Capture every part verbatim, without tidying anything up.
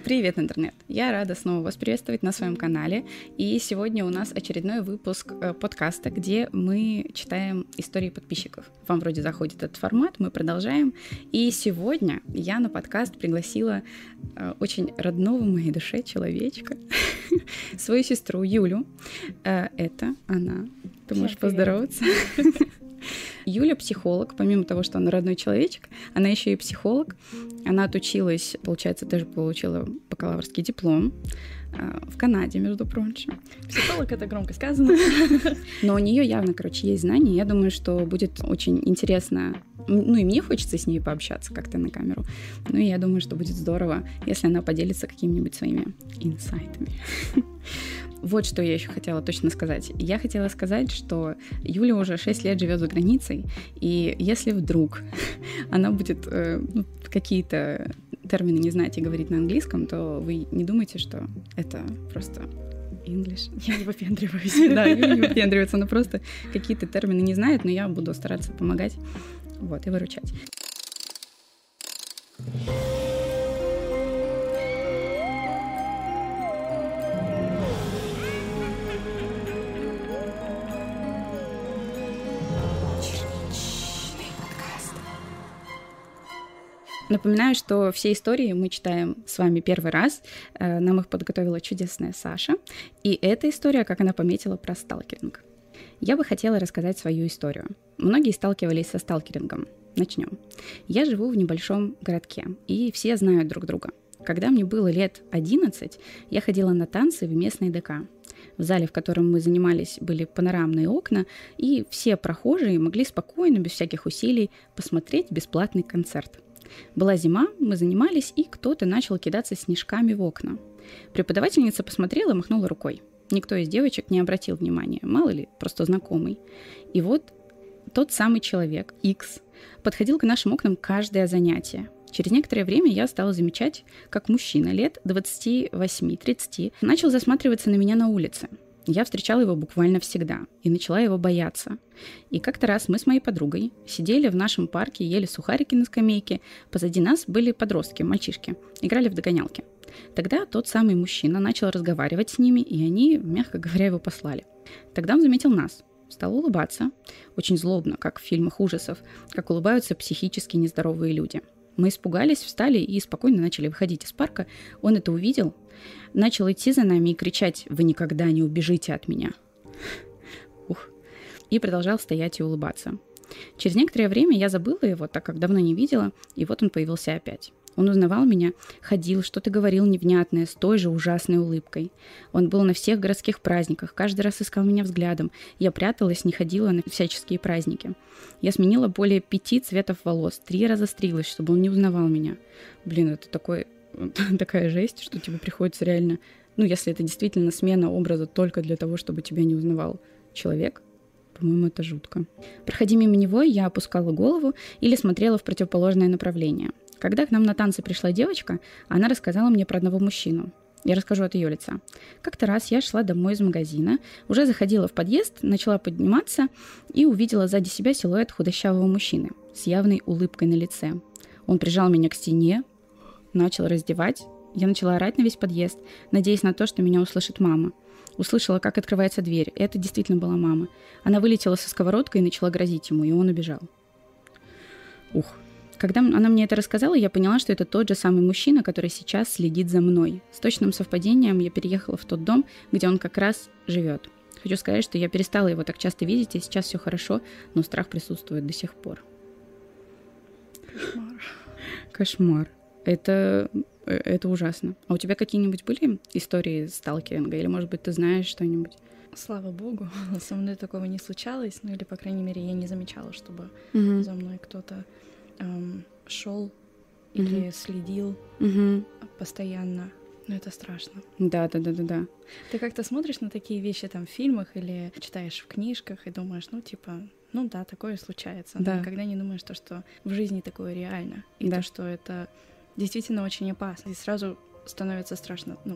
Привет, интернет! Я рада снова вас приветствовать на своем канале. И сегодня у нас очередной выпуск э, подкаста, где мы читаем истории подписчиков. Вам вроде заходит этот формат, мы продолжаем. И сегодня я на подкаст пригласила э, очень родного моей душе человечка, свою сестру Юлю. Э, это она. Ты можешь поздороваться? Юля психолог, помимо того, что она родной человечек, она еще и психолог. Она отучилась, получается, даже получила бакалаврский диплом в Канаде, между прочим. Психолог — это громко сказано. Но у нее явно, короче, есть знания. Я думаю, что будет очень интересно. Ну и мне хочется с ней пообщаться как-то на камеру. Ну и я думаю, что будет здорово, если она поделится какими-нибудь своими инсайтами. Вот что я еще хотела точно сказать. Я хотела сказать, что Юля уже шесть лет живет за границей, и если вдруг она будет э, ну, какие-то термины не знать и говорить на английском, то вы не думайте, что это просто English. Я не выпендриваюсь. Да, Юля не выпендривается, она просто какие-то термины не знает, но я буду стараться помогать, вот, и выручать. Напоминаю, что все истории мы читаем с вами первый раз. Нам их подготовила чудесная Саша. И эта история, как она пометила, про сталкеринг. Я бы хотела рассказать свою историю. Многие сталкивались со сталкерингом. Начнем. Я живу в небольшом городке, и все знают друг друга. Когда мне было лет одиннадцать, я ходила на танцы в местный ДК. В зале, в котором мы занимались, были панорамные окна, и все прохожие могли спокойно, без всяких усилий, посмотреть бесплатный концерт. Была зима, мы занимались, и кто-то начал кидаться снежками в окна. Преподавательница посмотрела и махнула рукой. Никто из девочек не обратил внимания, мало ли, просто знакомый. И вот тот самый человек, X, подходил к нашим окнам каждое занятие. Через некоторое время я стала замечать, как мужчина лет двадцати восьми тридцати начал засматриваться на меня на улице. Я встречала его буквально всегда и начала его бояться. И как-то раз мы с моей подругой сидели в нашем парке, ели сухарики на скамейке. Позади нас были подростки, мальчишки, играли в догонялки. Тогда тот самый мужчина начал разговаривать с ними, и они, мягко говоря, его послали. Тогда он заметил нас, стал улыбаться, очень злобно, как в фильмах ужасов, как улыбаются психически нездоровые люди. Мы испугались, встали и спокойно начали выходить из парка. Он это увидел, начал идти за нами и кричать: «Вы никогда не убежите от меня!» Ух. И продолжал стоять и улыбаться. Через некоторое время я забыла его, так как давно не видела, и вот он появился опять. Он узнавал меня, ходил, что-то говорил невнятное, с той же ужасной улыбкой. Он был на всех городских праздниках, каждый раз искал меня взглядом. Я пряталась, не ходила на всяческие праздники. Я сменила более пяти цветов волос, три раза стриглась, чтобы он не узнавал меня. Блин, это такой, такая жесть, что тебе приходится реально... Ну, если это действительно смена образа только для того, чтобы тебя не узнавал человек, по-моему, это жутко. Проходя мимо него, я опускала голову или смотрела в противоположное направление. Когда к нам на танцы пришла девочка, она рассказала мне про одного мужчину. Я расскажу от ее лица. Как-то раз я шла домой из магазина, уже заходила в подъезд, начала подниматься и увидела сзади себя силуэт худощавого мужчины с явной улыбкой на лице. Он прижал меня к стене, начал раздевать. Я начала орать на весь подъезд, надеясь на то, что меня услышит мама. Услышала, как открывается дверь. Это действительно была мама. Она вылетела со сковородкой и начала грозить ему, и он убежал. Ух. Когда она мне это рассказала, я поняла, что это тот же самый мужчина, который сейчас следит за мной. С точным совпадением я переехала в тот дом, где он как раз живет. Хочу сказать, что я перестала его так часто видеть, и сейчас все хорошо, но страх присутствует до сих пор. Кошмар. Кошмар. Это, это ужасно. А у тебя какие-нибудь были истории сталкеринга? Или, может быть, ты знаешь что-нибудь? Слава богу, со мной такого не случалось, ну или, по крайней мере, я не замечала, чтобы Угу. за мной кто-то эм, шел или Мгм. следил Угу. постоянно. Но это страшно. Да, да, да, да, да. Ты как-то смотришь на такие вещи там в фильмах или читаешь в книжках и думаешь, ну типа, ну да, такое случается. Но Да. никогда не думаешь, то, что в жизни такое реально. И Да. то, что это действительно очень опасно. И сразу становится страшно, ну,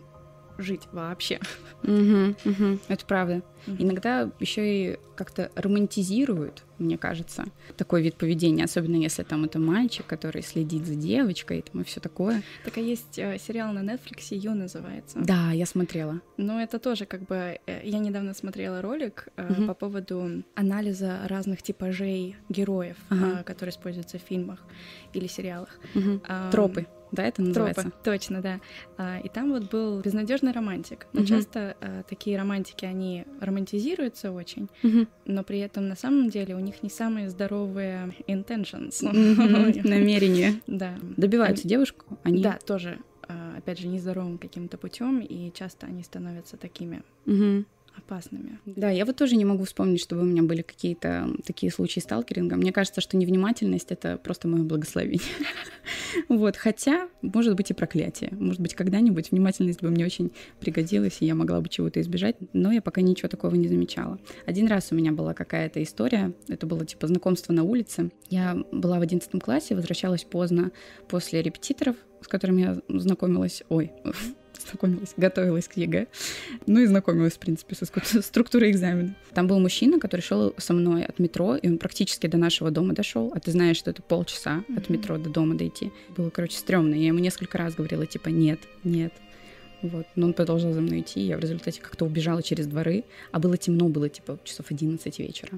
жить вообще. Угу, угу. Это правда. Мгм. Иногда еще и как-то романтизируют, мне кажется, такой вид поведения, особенно если там это мальчик, который следит за девочкой там, и все такое. Так, а есть э, сериал на Netflix, «Ю» называется. Да, я смотрела. Но это тоже как бы... э, Я недавно смотрела ролик э, Мгм. по поводу анализа разных типажей героев, Ага. э, которые используются в фильмах или сериалах. Мгм. Ам, Тропы, да, это называется? Тропы, точно, да. А, И там вот был безнадежный романтик. Но Мгм. часто э, такие романтики, они романтизируются очень, Мгм. но при этом на самом деле у них не самые здоровые intentions. Мгм. Намерение. Да. Добиваются девушку, они... Да, тоже, а, опять же, нездоровым каким-то путем, и часто они становятся такими Мгм. опасными. Да, я вот тоже не могу вспомнить, чтобы у меня были какие-то такие случаи сталкеринга. Мне кажется, что невнимательность — это просто мое благословение. Вот, хотя, может быть, и проклятие. Может быть, когда-нибудь внимательность бы мне очень пригодилась, и я могла бы чего-то избежать, но я пока ничего такого не замечала. Один раз у меня была какая-то история, это было типа знакомство на улице. Я была в одиннадцатом классе, возвращалась поздно после репетиторов, с которыми я знакомилась. Ой, знакомилась, готовилась к ЕГЭ. Ну и знакомилась, в принципе, со ску- структурой экзамена. Там был мужчина, который шел со мной от метро, и он практически до нашего дома дошел. А ты знаешь, что это полчаса от Мгм. метро до дома дойти. Было, короче, стрёмно. Я ему несколько раз говорила, типа, нет, нет. Вот. Но он продолжал за мной идти. Я в результате как-то убежала через дворы. А было темно, было типа часов одиннадцать вечера.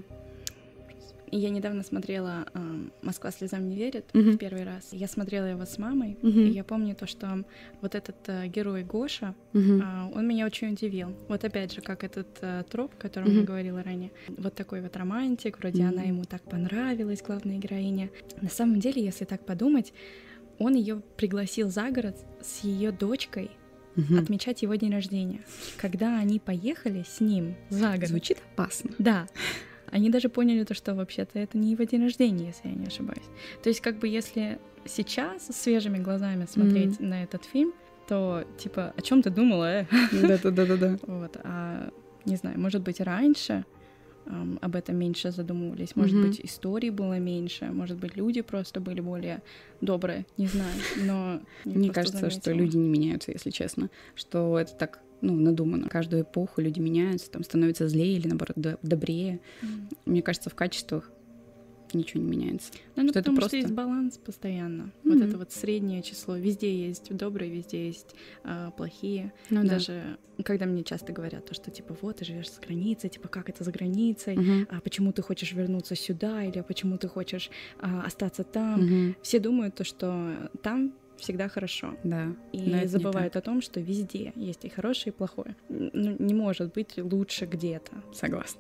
И я недавно смотрела ам, «Москва слезам не верит» Мгм. в первый раз. Я смотрела его с мамой, Мгм. и я помню то, что вот этот э, герой Гоша, Мгм. а, он меня очень удивил. Вот опять же, как этот э, троп, о котором я Мгм. говорила ранее. Вот такой вот романтик, вроде Мгм. она ему так понравилась, главная героиня. На самом деле, если так подумать, он ее пригласил за город с ее дочкой Мгм. отмечать его день рождения. Когда они поехали с ним за город. Звучит опасно. Да. Они даже поняли то, что вообще-то это не его день рождения, если я не ошибаюсь. То есть, как бы, если сейчас свежими глазами смотреть Мгм. на этот фильм, то, типа, о чем ты думала, э? Да-да-да-да. Вот, а, не знаю, может быть, раньше ам, об этом меньше задумывались, может Мгм. быть, историй было меньше, может быть, люди просто были более добрые, не знаю, но... я Мне просто кажется, что заметила. люди не меняются, если честно. Что это так, ну, надумано. Каждую эпоху люди меняются, там становятся злее или, наоборот, до- добрее. М. Мне кажется, в качествах ничего не меняется. Ну, ну, Что это потому просто- что есть баланс постоянно. Вот Мгм. это вот среднее число. Везде есть добрые, везде есть а, плохие. Ну да. Даже когда мне часто говорят то, что типа вот ты живешь за границей, типа как это за границей, Мгм. а почему ты хочешь вернуться сюда или почему ты хочешь а, остаться там. Мгм. Все думают то, что там всегда хорошо. Да. И Но это не забывают так. о том, что везде есть и хорошее, и плохое. Ну, не может быть лучше где-то. Согласна.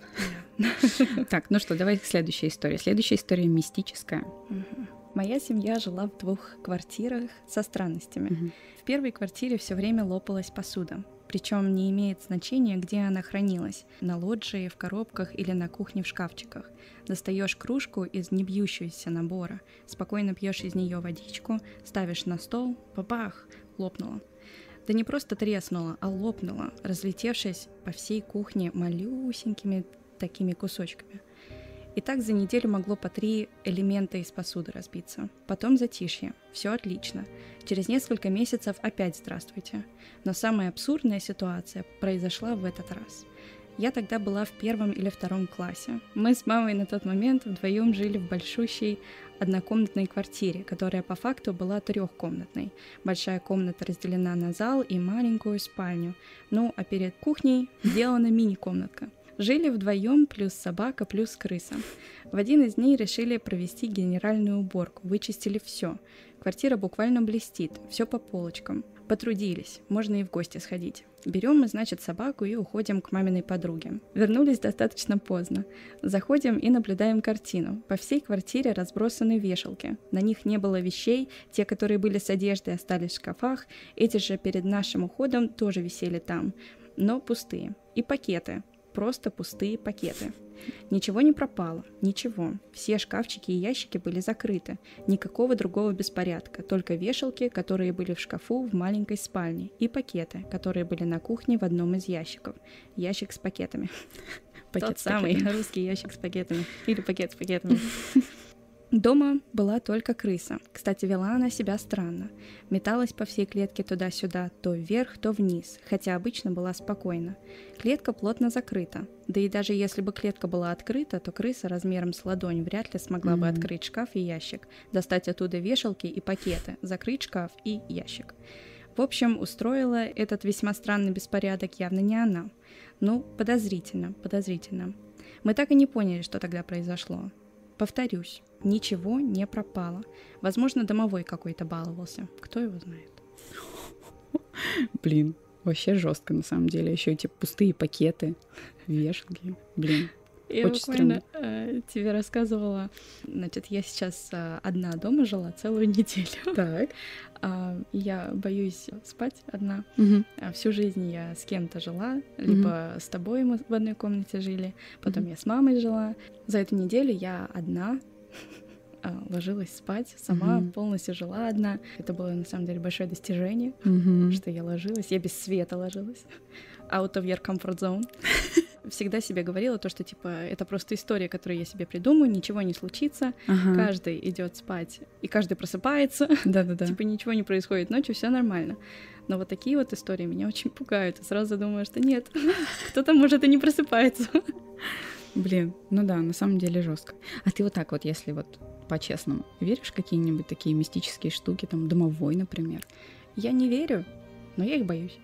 Так, ну что, давай к следующей истории. Следующая история мистическая. Мгм. Моя семья жила в двух квартирах со странностями. Мгм. В первой квартире все время лопалась посуда. Причем не имеет значения, где она хранилась. На лоджии, в коробках или на кухне в шкафчиках. Достаешь кружку из небьющегося набора, спокойно пьешь из нее водичку, ставишь на стол, бабах, лопнула. Да не просто треснула, а лопнула, разлетевшись по всей кухне малюсенькими такими кусочками. И так за неделю могло по три элемента из посуды разбиться. Потом затишье. Все отлично. Через несколько месяцев опять здравствуйте. Но самая абсурдная ситуация произошла в этот раз. Я тогда была в первом или втором классе. Мы с мамой на тот момент вдвоем жили в большущей однокомнатной квартире, которая по факту была трехкомнатной. Большая комната разделена на зал и маленькую спальню. Ну, а перед кухней сделана мини-комнатка. Жили вдвоем, плюс собака, плюс крыса. В один из дней решили провести генеральную уборку, вычистили все. Квартира буквально блестит, все по полочкам. Потрудились, можно и в гости сходить. Берем мы, значит, собаку и уходим к маминой подруге. Вернулись достаточно поздно. Заходим и наблюдаем картину. По всей квартире разбросаны вешалки. На них не было вещей, те, которые были с одеждой, остались в шкафах. Эти же перед нашим уходом тоже висели там, но пустые. И пакеты. Просто пустые пакеты. Ничего не пропало, ничего. Все шкафчики и ящики были закрыты. Никакого другого беспорядка, только вешалки, которые были в шкафу в маленькой спальне, и пакеты, которые были на кухне в одном из ящиков. Ящик с пакетами. Пакет Тот с самый пакетами. русский ящик с пакетами. Или пакет с пакетами. Дома была только крыса. Кстати, вела она себя странно. Металась по всей клетке туда-сюда, то вверх, то вниз, хотя обычно была спокойна. Клетка плотно закрыта. Да и даже если бы клетка была открыта, то крыса размером с ладонь вряд ли смогла mm-hmm. бы открыть шкаф и ящик, достать оттуда вешалки и пакеты, закрыть шкаф и ящик. В общем, устроила этот весьма странный беспорядок явно не она. Ну, подозрительно, подозрительно. Мы так и не поняли, что тогда произошло. Повторюсь, ничего не пропало. Возможно, домовой какой-то баловался. Кто его знает? Блин, вообще жестко на самом деле. Еще эти пустые пакеты, вешалки. Блин. Я очень буквально э, тебе рассказывала. Значит, я сейчас э, одна дома жила целую неделю. Так. А, я боюсь спать одна. Угу. А всю жизнь я с кем-то жила, либо угу. с тобой мы в одной комнате жили, потом угу. я с мамой жила. За эту неделю я одна ложилась спать, сама угу. полностью жила одна. Это было на самом деле большое достижение, угу. что я ложилась, я без света ложилась. Out of your comfort zone. Всегда себе говорила то, что, типа, это просто история, которую я себе придумаю, ничего не случится, ага. каждый идет спать, и каждый просыпается, да-да-да. Типа, ничего не происходит ночью, все нормально. Но вот такие вот истории меня очень пугают, и сразу думаю, что нет, кто-то, может, и не просыпается. Блин, ну да, на самом деле жестко. А ты вот так вот, если вот по-честному, веришь в какие-нибудь такие мистические штуки, там, домовой, например? Я не верю, но я их боюсь.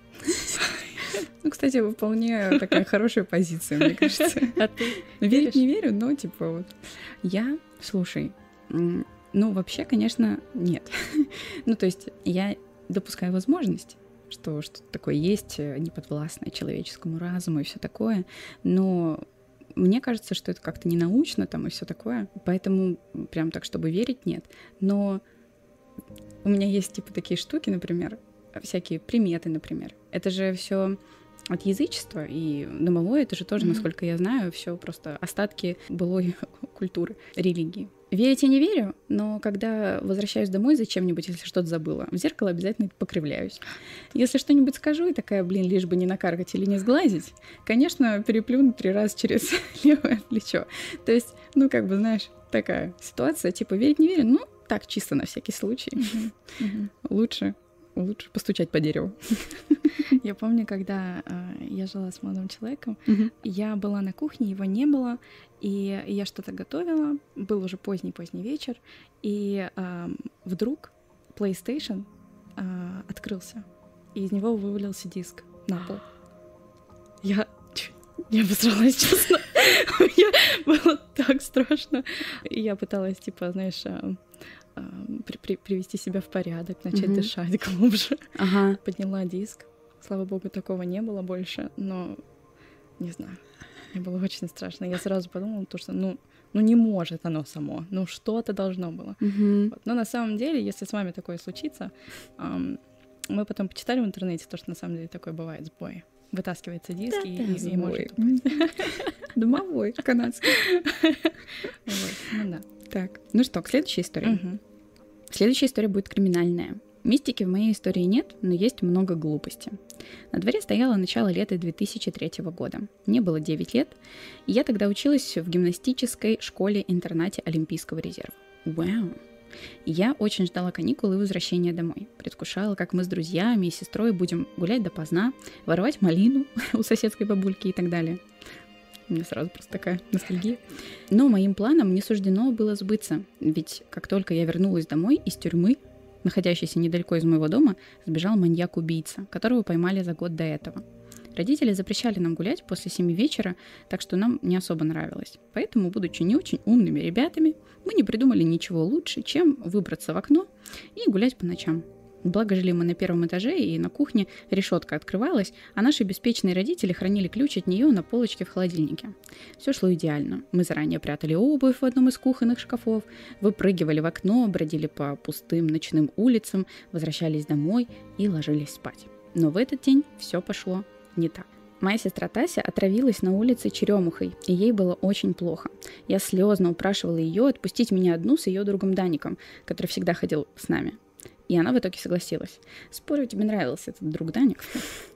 Ну, кстати, вполне такая хорошая позиция, мне кажется. А ты? Верить не верю, но типа вот. Я, слушай, ну, вообще, конечно, нет. Ну, то есть я допускаю возможность, что что-то такое есть, неподвластное человеческому разуму и все такое, но мне кажется, что это как-то ненаучно там и все такое, поэтому прям так, чтобы верить, нет. Но у меня есть типа такие штуки, например, всякие приметы, например. Это же все от язычества, и домовое это же тоже, mm-hmm. насколько я знаю, все просто остатки былой культуры, религии. Верить я не верю, но когда возвращаюсь домой зачем-нибудь, если что-то забыла, в зеркало обязательно покривляюсь. Если что-нибудь скажу и такая, блин, лишь бы не накаркать или не сглазить, конечно, переплюну три раза через левое плечо. То есть, ну, как бы, знаешь, такая ситуация, типа, верить не верю, ну, так, чисто на всякий случай. Mm-hmm. Mm-hmm. Лучше Лучше постучать по дереву. Я помню, когда э, я жила с молодым человеком, uh-huh. я была на кухне, его не было, и я что-то готовила, был уже поздний-поздний вечер, и э, вдруг PlayStation э, открылся, и из него вывалился диск на пол. Я... Я обосралась, честно. Мне было так страшно. И я пыталась, типа, знаешь... При, при, привести себя в порядок, начать mm-hmm. дышать глубже. Ага. Подняла диск. Слава богу, такого не было больше, но не знаю. Мне было очень страшно. Я сразу подумала, то, что ну, ну не может оно само. Ну что-то должно было. Mm-hmm. Вот. Но на самом деле, если с вами такое случится, эм, мы потом почитали в интернете, то, что на самом деле такое бывает, сбой. Вытаскивается диск да, и, да, и, и может домовой канадский. Ну да. Так, ну что, к следующей истории. Следующая история будет криминальная. Мистики в моей истории нет, но есть много глупости. На дворе стояло начало лета две тысячи третьего года. Мне было девять лет, и я тогда училась в гимнастической школе-интернате Олимпийского резерва. Вау! Я очень ждала каникулы и возвращения домой. Предвкушала, как мы с друзьями и сестрой будем гулять допоздна, воровать малину у соседской бабульки и так далее. У меня сразу просто такая ностальгия. Но моим планам не суждено было сбыться, ведь как только я вернулась домой из тюрьмы, находящейся недалеко из моего дома, сбежал маньяк-убийца, которого поймали за год до этого. Родители запрещали нам гулять после семи вечера, так что нам не особо нравилось. Поэтому, будучи не очень умными ребятами, мы не придумали ничего лучше, чем выбраться в окно и гулять по ночам. Благо жили мы на первом этаже, и на кухне решетка открывалась, а наши беспечные родители хранили ключ от нее на полочке в холодильнике. Все шло идеально. Мы заранее прятали обувь в одном из кухонных шкафов, выпрыгивали в окно, бродили по пустым ночным улицам, возвращались домой и ложились спать. Но в этот день все пошло не так. Моя сестра Тася отравилась на улице черемухой, и ей было очень плохо. Я слезно упрашивала ее отпустить меня одну с ее другом Даником, который всегда ходил с нами. И она в итоге согласилась. Спорю, тебе нравился этот друг Даник.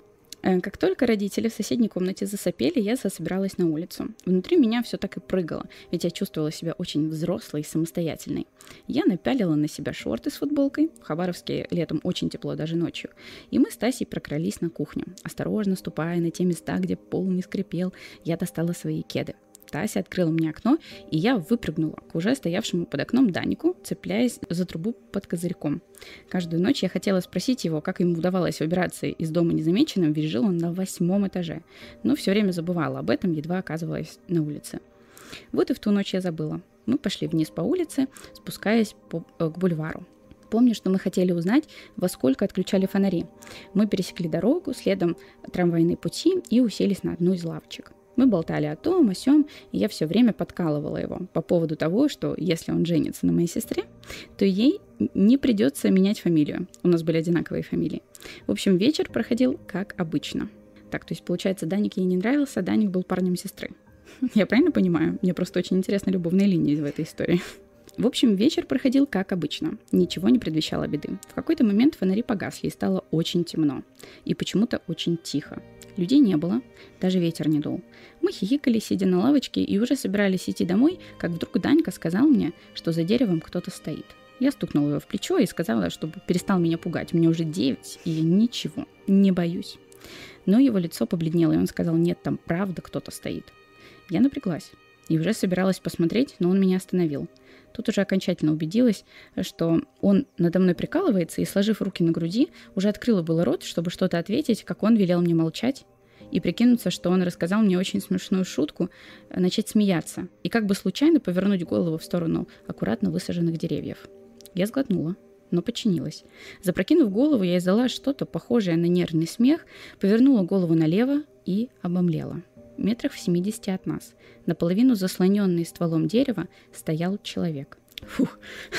Как только родители в соседней комнате засопели, я засобиралась на улицу. Внутри меня все так и прыгало, ведь я чувствовала себя очень взрослой и самостоятельной. Я напялила на себя шорты с футболкой, в Хабаровске летом очень тепло, даже ночью, и мы с Тасей прокрались на кухню. Осторожно ступая на те места, где пол не скрипел, я достала свои кеды. Тася открыла мне окно, и я выпрыгнула к уже стоявшему под окном Данику, цепляясь за трубу под козырьком. Каждую ночь я хотела спросить его, как ему удавалось выбираться из дома незамеченным, ведь жил он на восьмом этаже. Но все время забывала об этом, едва оказывалась на улице. Вот и в ту ночь я забыла. Мы пошли вниз по улице, спускаясь по, э, к бульвару. Помню, что мы хотели узнать, во сколько отключали фонари. Мы пересекли дорогу, следом трамвайные пути и уселись на одну из лавочек. Мы болтали о том, о сём, и я все время подкалывала его по поводу того, что если он женится на моей сестре, то ей не придется менять фамилию. У нас были одинаковые фамилии. В общем, вечер проходил как обычно. Так, то есть, получается, Даник ей не нравился, а Даник был парнем сестры. Я правильно понимаю? Мне просто очень интересна любовная линия в этой истории. В общем, вечер проходил как обычно. Ничего не предвещало беды. В какой-то момент фонари погасли, и стало очень темно. И почему-то очень тихо. Людей не было, даже ветер не дул. Мы хихикали, сидя на лавочке, и уже собирались идти домой, как вдруг Данька сказал мне, что за деревом кто-то стоит. Я стукнула его в плечо и сказала, чтобы перестал меня пугать. Мне уже девять, и я ничего, не боюсь. Но его лицо побледнело, и он сказал: нет, там правда кто-то стоит. Я напряглась и уже собиралась посмотреть, но он меня остановил. Тут уже окончательно убедилась, что он надо мной прикалывается, и, сложив руки на груди, уже открыла было рот, чтобы что-то ответить, как он велел мне молчать и прикинуться, что он рассказал мне очень смешную шутку, начать смеяться и как бы случайно повернуть голову в сторону аккуратно высаженных деревьев. Я сглотнула, но подчинилась. Запрокинув голову, я издала что-то похожее на нервный смех, повернула голову налево и обомлела. Метрах в семидесяти от нас, наполовину заслоненный стволом дерева, стоял человек. Фух.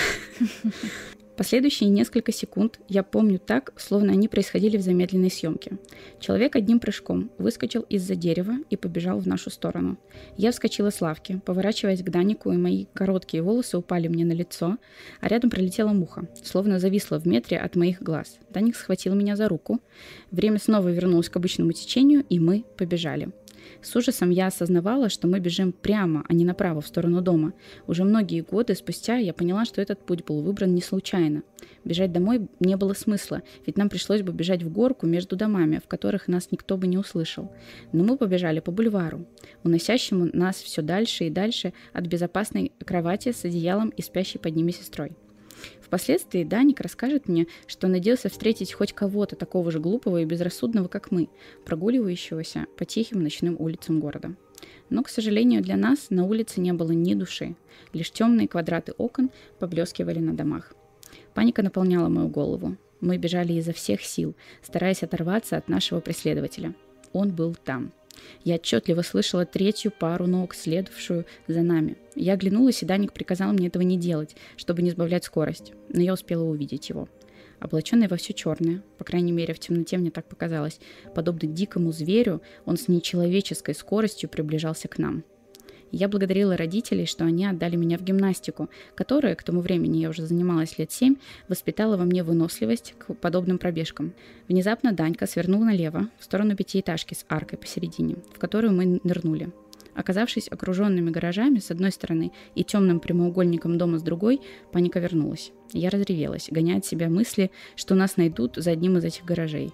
Последующие несколько секунд я помню так, словно они происходили в замедленной съемке. Человек одним прыжком выскочил из-за дерева и побежал в нашу сторону. Я вскочила с лавки, поворачиваясь к Данику, и мои короткие волосы упали мне на лицо, а рядом пролетела муха, словно зависла в метре от моих глаз. Даник схватил меня за руку. Время снова вернулось к обычному течению, и мы побежали. С ужасом я осознавала, что мы бежим прямо, а не направо, в сторону дома. Уже многие годы спустя я поняла, что этот путь был выбран не случайно. Бежать домой не было смысла, ведь нам пришлось бы бежать в горку между домами, в которых нас никто бы не услышал. Но мы побежали по бульвару, уносящему нас все дальше и дальше от безопасной кровати с одеялом и спящей под ними сестрой. Впоследствии Даник расскажет мне, что надеялся встретить хоть кого-то такого же глупого и безрассудного, как мы, прогуливающегося по тихим ночным улицам города. Но, к сожалению, для нас на улице не было ни души, лишь темные квадраты окон поблескивали на домах. Паника наполняла мою голову. Мы бежали изо всех сил, стараясь оторваться от нашего преследователя. Он был там. Я отчетливо слышала третью пару ног, следовавшую за нами. Я оглянулась, и Даник приказал мне этого не делать, чтобы не сбавлять скорость. Но я успела увидеть его. Облаченный во все черное, по крайней мере, в темноте мне так показалось, подобно дикому зверю, он с нечеловеческой скоростью приближался к нам. Я благодарила родителей, что они отдали меня в гимнастику, которая, к тому времени я уже занималась лет семь, воспитала во мне выносливость к подобным пробежкам. Внезапно Данька свернул налево, в сторону пятиэтажки с аркой посередине, в которую мы нырнули. Оказавшись окруженными гаражами с одной стороны и темным прямоугольником дома с другой, паника вернулась. Я разревелась, гоняя от себя мысли, что нас найдут за одним из этих гаражей.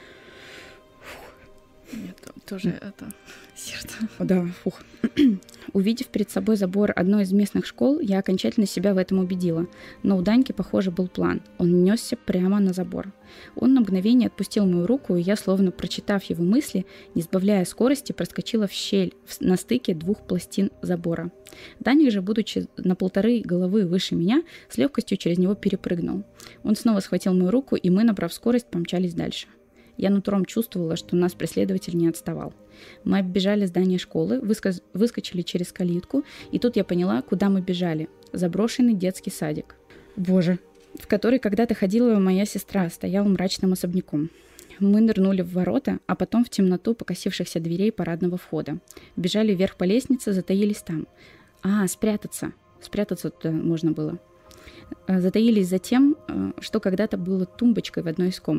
Нет, тоже это сердце. Да, фух. Увидев перед собой забор одной из местных школ, я окончательно себя в этом убедила. Но у Даньки, похоже, был план. Он несся прямо на забор. Он на мгновение отпустил мою руку, и я, словно прочитав его мысли, не сбавляя скорости, проскочила в щель на стыке двух пластин забора. Даник же, будучи на полторы головы выше меня, с легкостью через него перепрыгнул. Он снова схватил мою руку, и мы, набрав скорость, помчались дальше. Я нутром чувствовала, что нас преследователь не отставал. Мы оббежали здание школы, высказ... выскочили через калитку, и тут я поняла, куда мы бежали. Заброшенный детский садик. Боже, в который когда-то ходила моя сестра, стоял мрачным особняком. Мы нырнули в ворота, а потом в темноту покосившихся дверей парадного входа. Бежали вверх по лестнице, затаились там. А, спрятаться. Спрятаться туда можно было. Затаились за тем, что когда-то было тумбочкой в одной из комнат.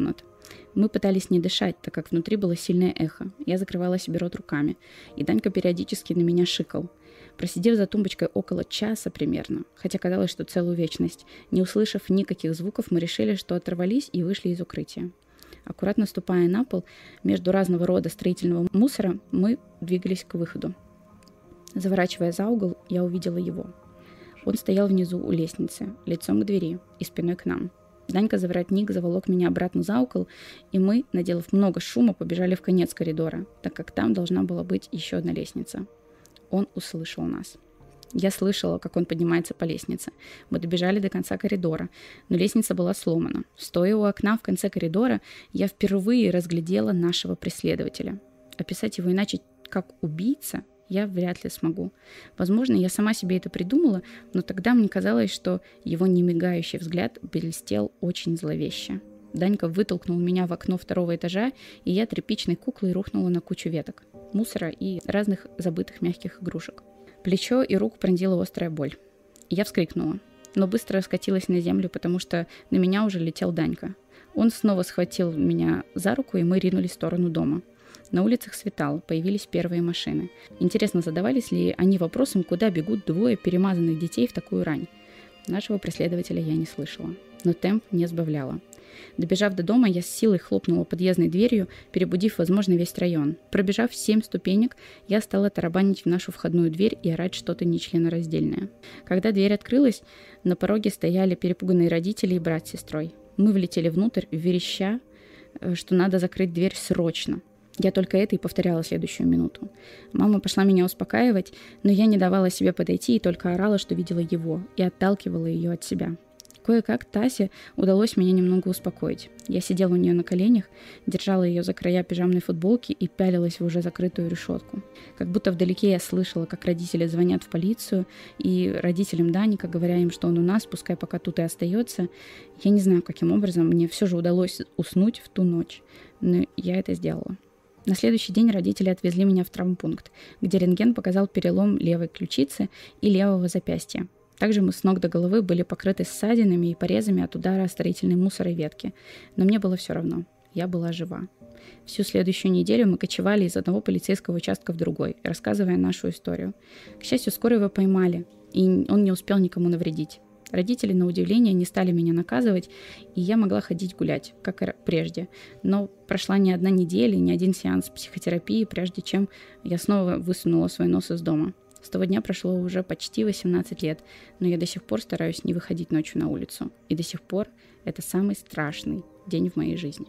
Мы пытались не дышать, так как внутри было сильное эхо. Я закрывала себе рот руками, и Данька периодически на меня шикал. Просидев за тумбочкой около часа примерно, хотя казалось, что целую вечность, не услышав никаких звуков, мы решили, что оторвались и вышли из укрытия. Аккуратно ступая на пол, между разного рода строительного мусора, мы двигались к выходу. Заворачивая за угол, я увидела его. Он стоял внизу у лестницы, лицом к двери и спиной к нам. Данька за воротник заволок меня обратно за угол, и мы, наделав много шума, побежали в конец коридора, так как там должна была быть еще одна лестница. Он услышал нас. Я слышала, как он поднимается по лестнице. Мы добежали до конца коридора, но лестница была сломана. Стоя у окна в конце коридора, я впервые разглядела нашего преследователя. Описать его иначе, как убийца, я вряд ли смогу. Возможно, я сама себе это придумала, но тогда мне казалось, что его немигающий взгляд блестел очень зловеще. Данька вытолкнул меня в окно второго этажа, и я тряпичной куклой рухнула на кучу веток, мусора и разных забытых мягких игрушек. Плечо и руку пронзила острая боль. Я вскрикнула, но быстро скатилась на землю, потому что на меня уже летел Данька. Он снова схватил меня за руку, и мы ринулись в сторону дома. На улицах светало, появились первые машины. Интересно, задавались ли они вопросом, куда бегут двое перемазанных детей в такую рань? Нашего преследователя я не слышала, но темп не сбавляла. Добежав до дома, я с силой хлопнула подъездной дверью, перебудив, возможно, весь район. Пробежав семь ступенек, я стала тарабанить в нашу входную дверь и орать что-то нечленораздельное. Когда дверь открылась, на пороге стояли перепуганные родители и брат с сестрой. Мы влетели внутрь, вереща, что надо закрыть дверь срочно. Я только это и повторяла следующую минуту. Мама пошла меня успокаивать, но я не давала себе подойти и только орала, что видела его, и отталкивала ее от себя. Кое-как Тасе удалось меня немного успокоить. Я сидела у нее на коленях, держала ее за края пижамной футболки и пялилась в уже закрытую решетку. Как будто вдалеке я слышала, как родители звонят в полицию, и родителям Даника, говоря им, что он у нас, пускай пока тут и остается. Я не знаю, каким образом мне все же удалось уснуть в ту ночь, но я это сделала. На следующий день родители отвезли меня в травмпункт, где рентген показал перелом левой ключицы и левого запястья. Также мы с ног до головы были покрыты ссадинами и порезами от удара строительной мусора и ветки. Но мне было все равно. Я была жива. Всю следующую неделю мы кочевали из одного полицейского участка в другой, рассказывая нашу историю. К счастью, скоро его поймали, и он не успел никому навредить. Родители, на удивление, не стали меня наказывать, и я могла ходить гулять, как и прежде. Но прошла не одна неделя, ни один сеанс психотерапии, прежде чем я снова высунула свой нос из дома. С того дня прошло уже почти восемнадцать лет, но я до сих пор стараюсь не выходить ночью на улицу. И до сих пор это самый страшный день в моей жизни.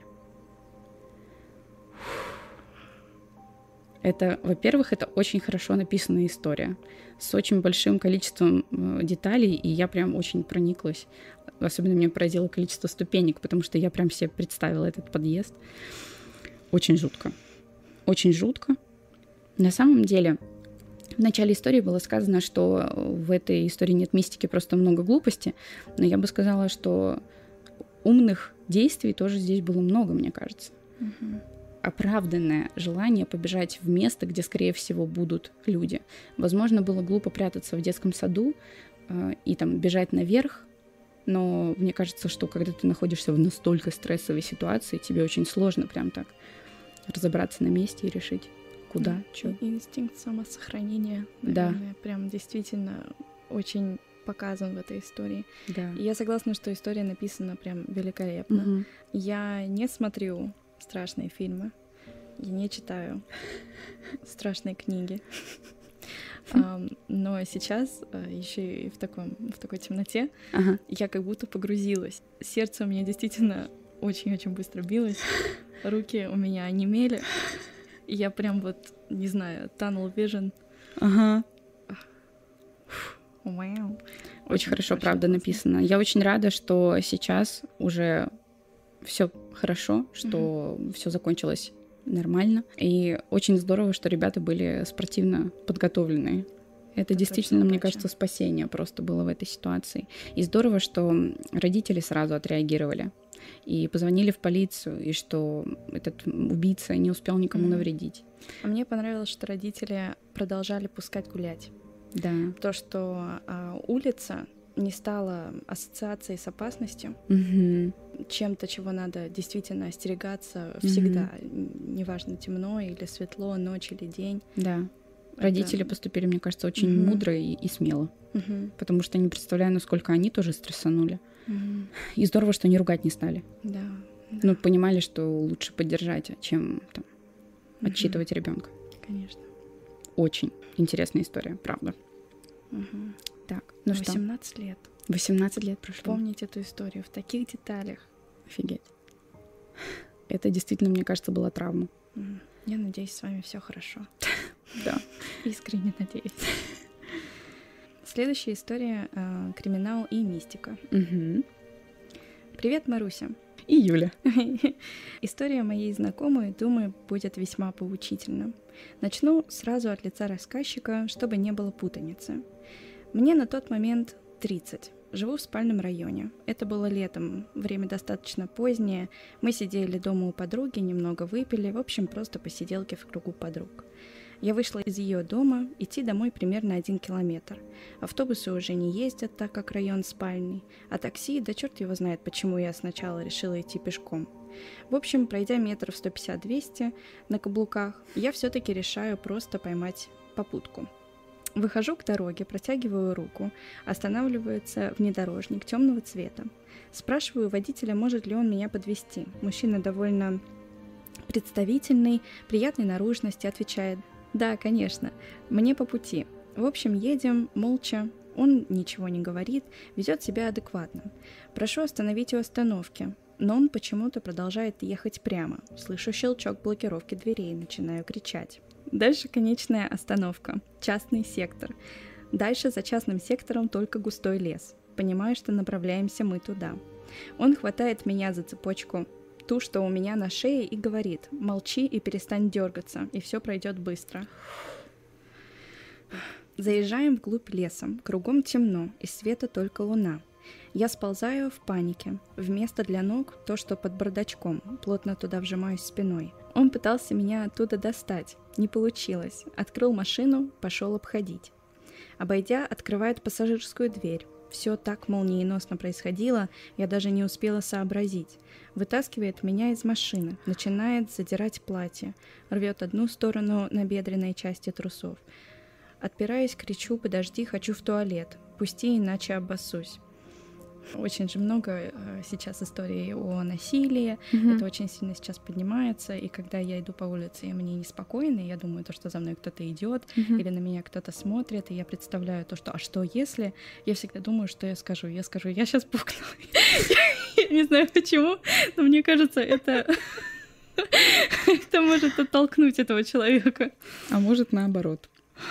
Это, во-первых, это очень хорошо написанная история с очень большим количеством деталей, и я прям очень прониклась. Особенно меня поразило количество ступенек, потому что я прям себе представила этот подъезд. Очень жутко. Очень жутко. На самом деле, в начале истории было сказано, что в этой истории нет мистики, просто много глупости, но я бы сказала, что умных действий тоже здесь было много, мне кажется. Угу. Оправданное желание побежать в место, где, скорее всего, будут люди. Возможно, было глупо прятаться в детском саду э, и там бежать наверх, но мне кажется, что когда ты находишься в настолько стрессовой ситуации, тебе очень сложно прям так разобраться на месте и решить, куда, да, что. Инстинкт самосохранения, Да. наверное, прям действительно очень показан в этой истории. Да. И я согласна, что история написана прям великолепно. Угу. Я не смотрю страшные фильмы, я не читаю страшные книги. Um, но сейчас, uh, еще и в, таком, в такой темноте, ага. я как будто погрузилась. Сердце у меня действительно очень-очень быстро билось, руки у меня онемели, и я прям вот, не знаю, tunnel vision. Ага. Wow. Очень, очень хорошо, очень правда, классно. написано. Я очень рада, что сейчас уже все хорошо, что mm-hmm. все закончилось нормально. И очень здорово, что ребята были спортивно подготовленные. Это, Это действительно, мне кажется, спасение просто было в этой ситуации. И здорово, что родители сразу отреагировали и позвонили в полицию, и что этот убийца не успел никому mm-hmm. навредить. А мне понравилось, что родители продолжали пускать гулять. Да. То, что а, улица не стало ассоциацией с опасностью, Угу. чем-то, чего надо действительно остерегаться всегда, Угу. неважно, темно или светло, ночь или день. Да. Родители Это... поступили, мне кажется, очень Мгм. мудро и, и смело, Мгм. потому что не представляю, насколько они тоже стрессанули. Мгм. И здорово, что не ругать не стали. Да. да. Ну, понимали, что лучше поддержать, чем там, Мгм. отчитывать ребенка. Конечно. Очень интересная история, правда. Мгм. Так, ну что, восемнадцать лет. восемнадцать лет прошло. Помнить эту историю в таких деталях. Офигеть. Это действительно, мне кажется, была травма. Мгм. Я надеюсь, с вами все хорошо. Да. Искренне надеюсь. Следующая история э, криминал и мистика. Угу. Привет, Маруся. И Юля. История моей знакомой, думаю, будет весьма поучительна. Начну сразу от лица рассказчика, чтобы не было путаницы. Мне на тот момент тридцать. Живу в спальном районе. Это было летом, время достаточно позднее. Мы сидели дома у подруги, немного выпили, в общем, просто посиделки в кругу подруг. Я вышла из ее дома, идти домой примерно один километр. Автобусы уже не ездят, так как район спальный, а такси, да черт его знает, почему я сначала решила идти пешком. В общем, пройдя метров сто пятьдесят - двести на каблуках, я все-таки решаю просто поймать попутку. Выхожу к дороге, протягиваю руку, останавливается внедорожник темного цвета. Спрашиваю водителя, может ли он меня подвезти. Мужчина довольно представительный, приятной наружности, отвечает: «Да, конечно, мне по пути». В общем, едем молча, он ничего не говорит, ведет себя адекватно. Прошу остановить у остановки, но он почему-то продолжает ехать прямо. Слышу щелчок блокировки дверей, начинаю кричать. Дальше конечная остановка, частный сектор. Дальше за частным сектором только густой лес. Понимаю, что направляемся мы туда. Он хватает меня за цепочку, ту, что у меня на шее, и говорит: молчи и перестань дергаться, и все пройдет быстро. Заезжаем вглубь леса, кругом темно, из света только луна. Я сползаю в панике. Вместо для ног то, что под бардачком, плотно туда вжимаюсь спиной. Он пытался меня оттуда достать. Не получилось. Открыл машину, пошел обходить. Обойдя, открывает пассажирскую дверь. Все так молниеносно происходило, я даже не успела сообразить. Вытаскивает меня из машины, начинает задирать платье, рвет одну сторону набедренной части трусов. Отпираясь, кричу: подожди, хочу в туалет, пусти, иначе обоссусь. Очень же много э, сейчас историй о насилии, Мгм. это очень сильно сейчас поднимается, и когда я иду по улице, и мне неспокойно, и я думаю, то, что за мной кто-то идет, Мгм. или на меня кто-то смотрит, и я представляю то, что «а что если?», я всегда думаю, что я скажу. Я скажу: я сейчас пукну. Я не знаю почему, но мне кажется, это это может оттолкнуть этого человека. А может, наоборот.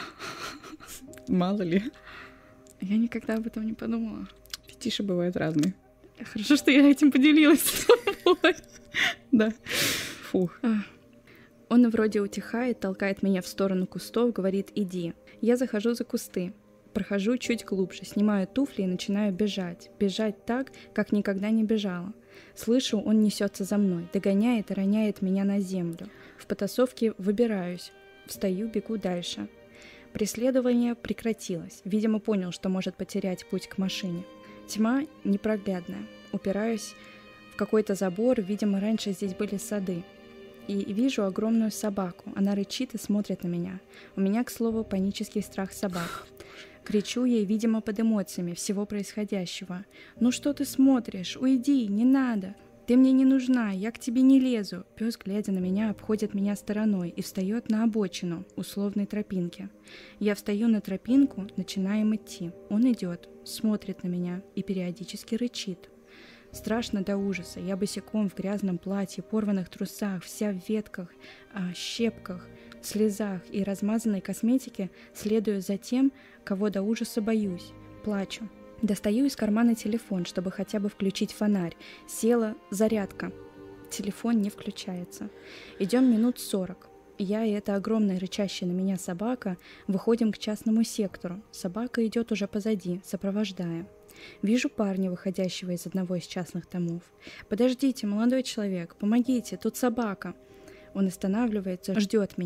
Мало ли. Я никогда об этом не подумала. Фетиши бывают разные. Хорошо, что я этим поделилась с тобой. Да. Фух. Он вроде утихает, толкает меня в сторону кустов, говорит: иди. Я захожу за кусты. Прохожу чуть глубже, снимаю туфли и начинаю бежать. Бежать так, как никогда не бежала. Слышу, он несется за мной, догоняет и роняет меня на землю. В потасовке выбираюсь. Встаю, бегу дальше. Преследование прекратилось. Видимо, понял, что может потерять путь к машине. Тьма непроглядная. Упираюсь в какой-то забор. Видимо, раньше здесь были сады. И вижу огромную собаку. Она рычит и смотрит на меня. У меня, к слову, панический страх собак. Кричу ей, видимо, под эмоциями всего происходящего. «Ну что ты смотришь? Уйди, не надо! Ты мне не нужна, я к тебе не лезу!» Пес, глядя на меня, обходит меня стороной и встает на обочину условной тропинки. Я встаю на тропинку, начинаем идти. Он идет, смотрит на меня и периодически рычит. Страшно до ужаса. Я босиком в грязном платье, порванных трусах, вся в ветках, а, щепках, слезах и размазанной косметике следую за тем, кого до ужаса боюсь. Плачу. Достаю из кармана телефон, чтобы хотя бы включить фонарь. Села зарядка. Телефон не включается. Идем минут сорок. Я и эта огромная рычащая на меня собака выходим к частному сектору. Собака идет уже позади, сопровождая. Вижу парня, выходящего из одного из частных домов. «Подождите, молодой человек, помогите, тут собака». Он останавливается, ждет меня.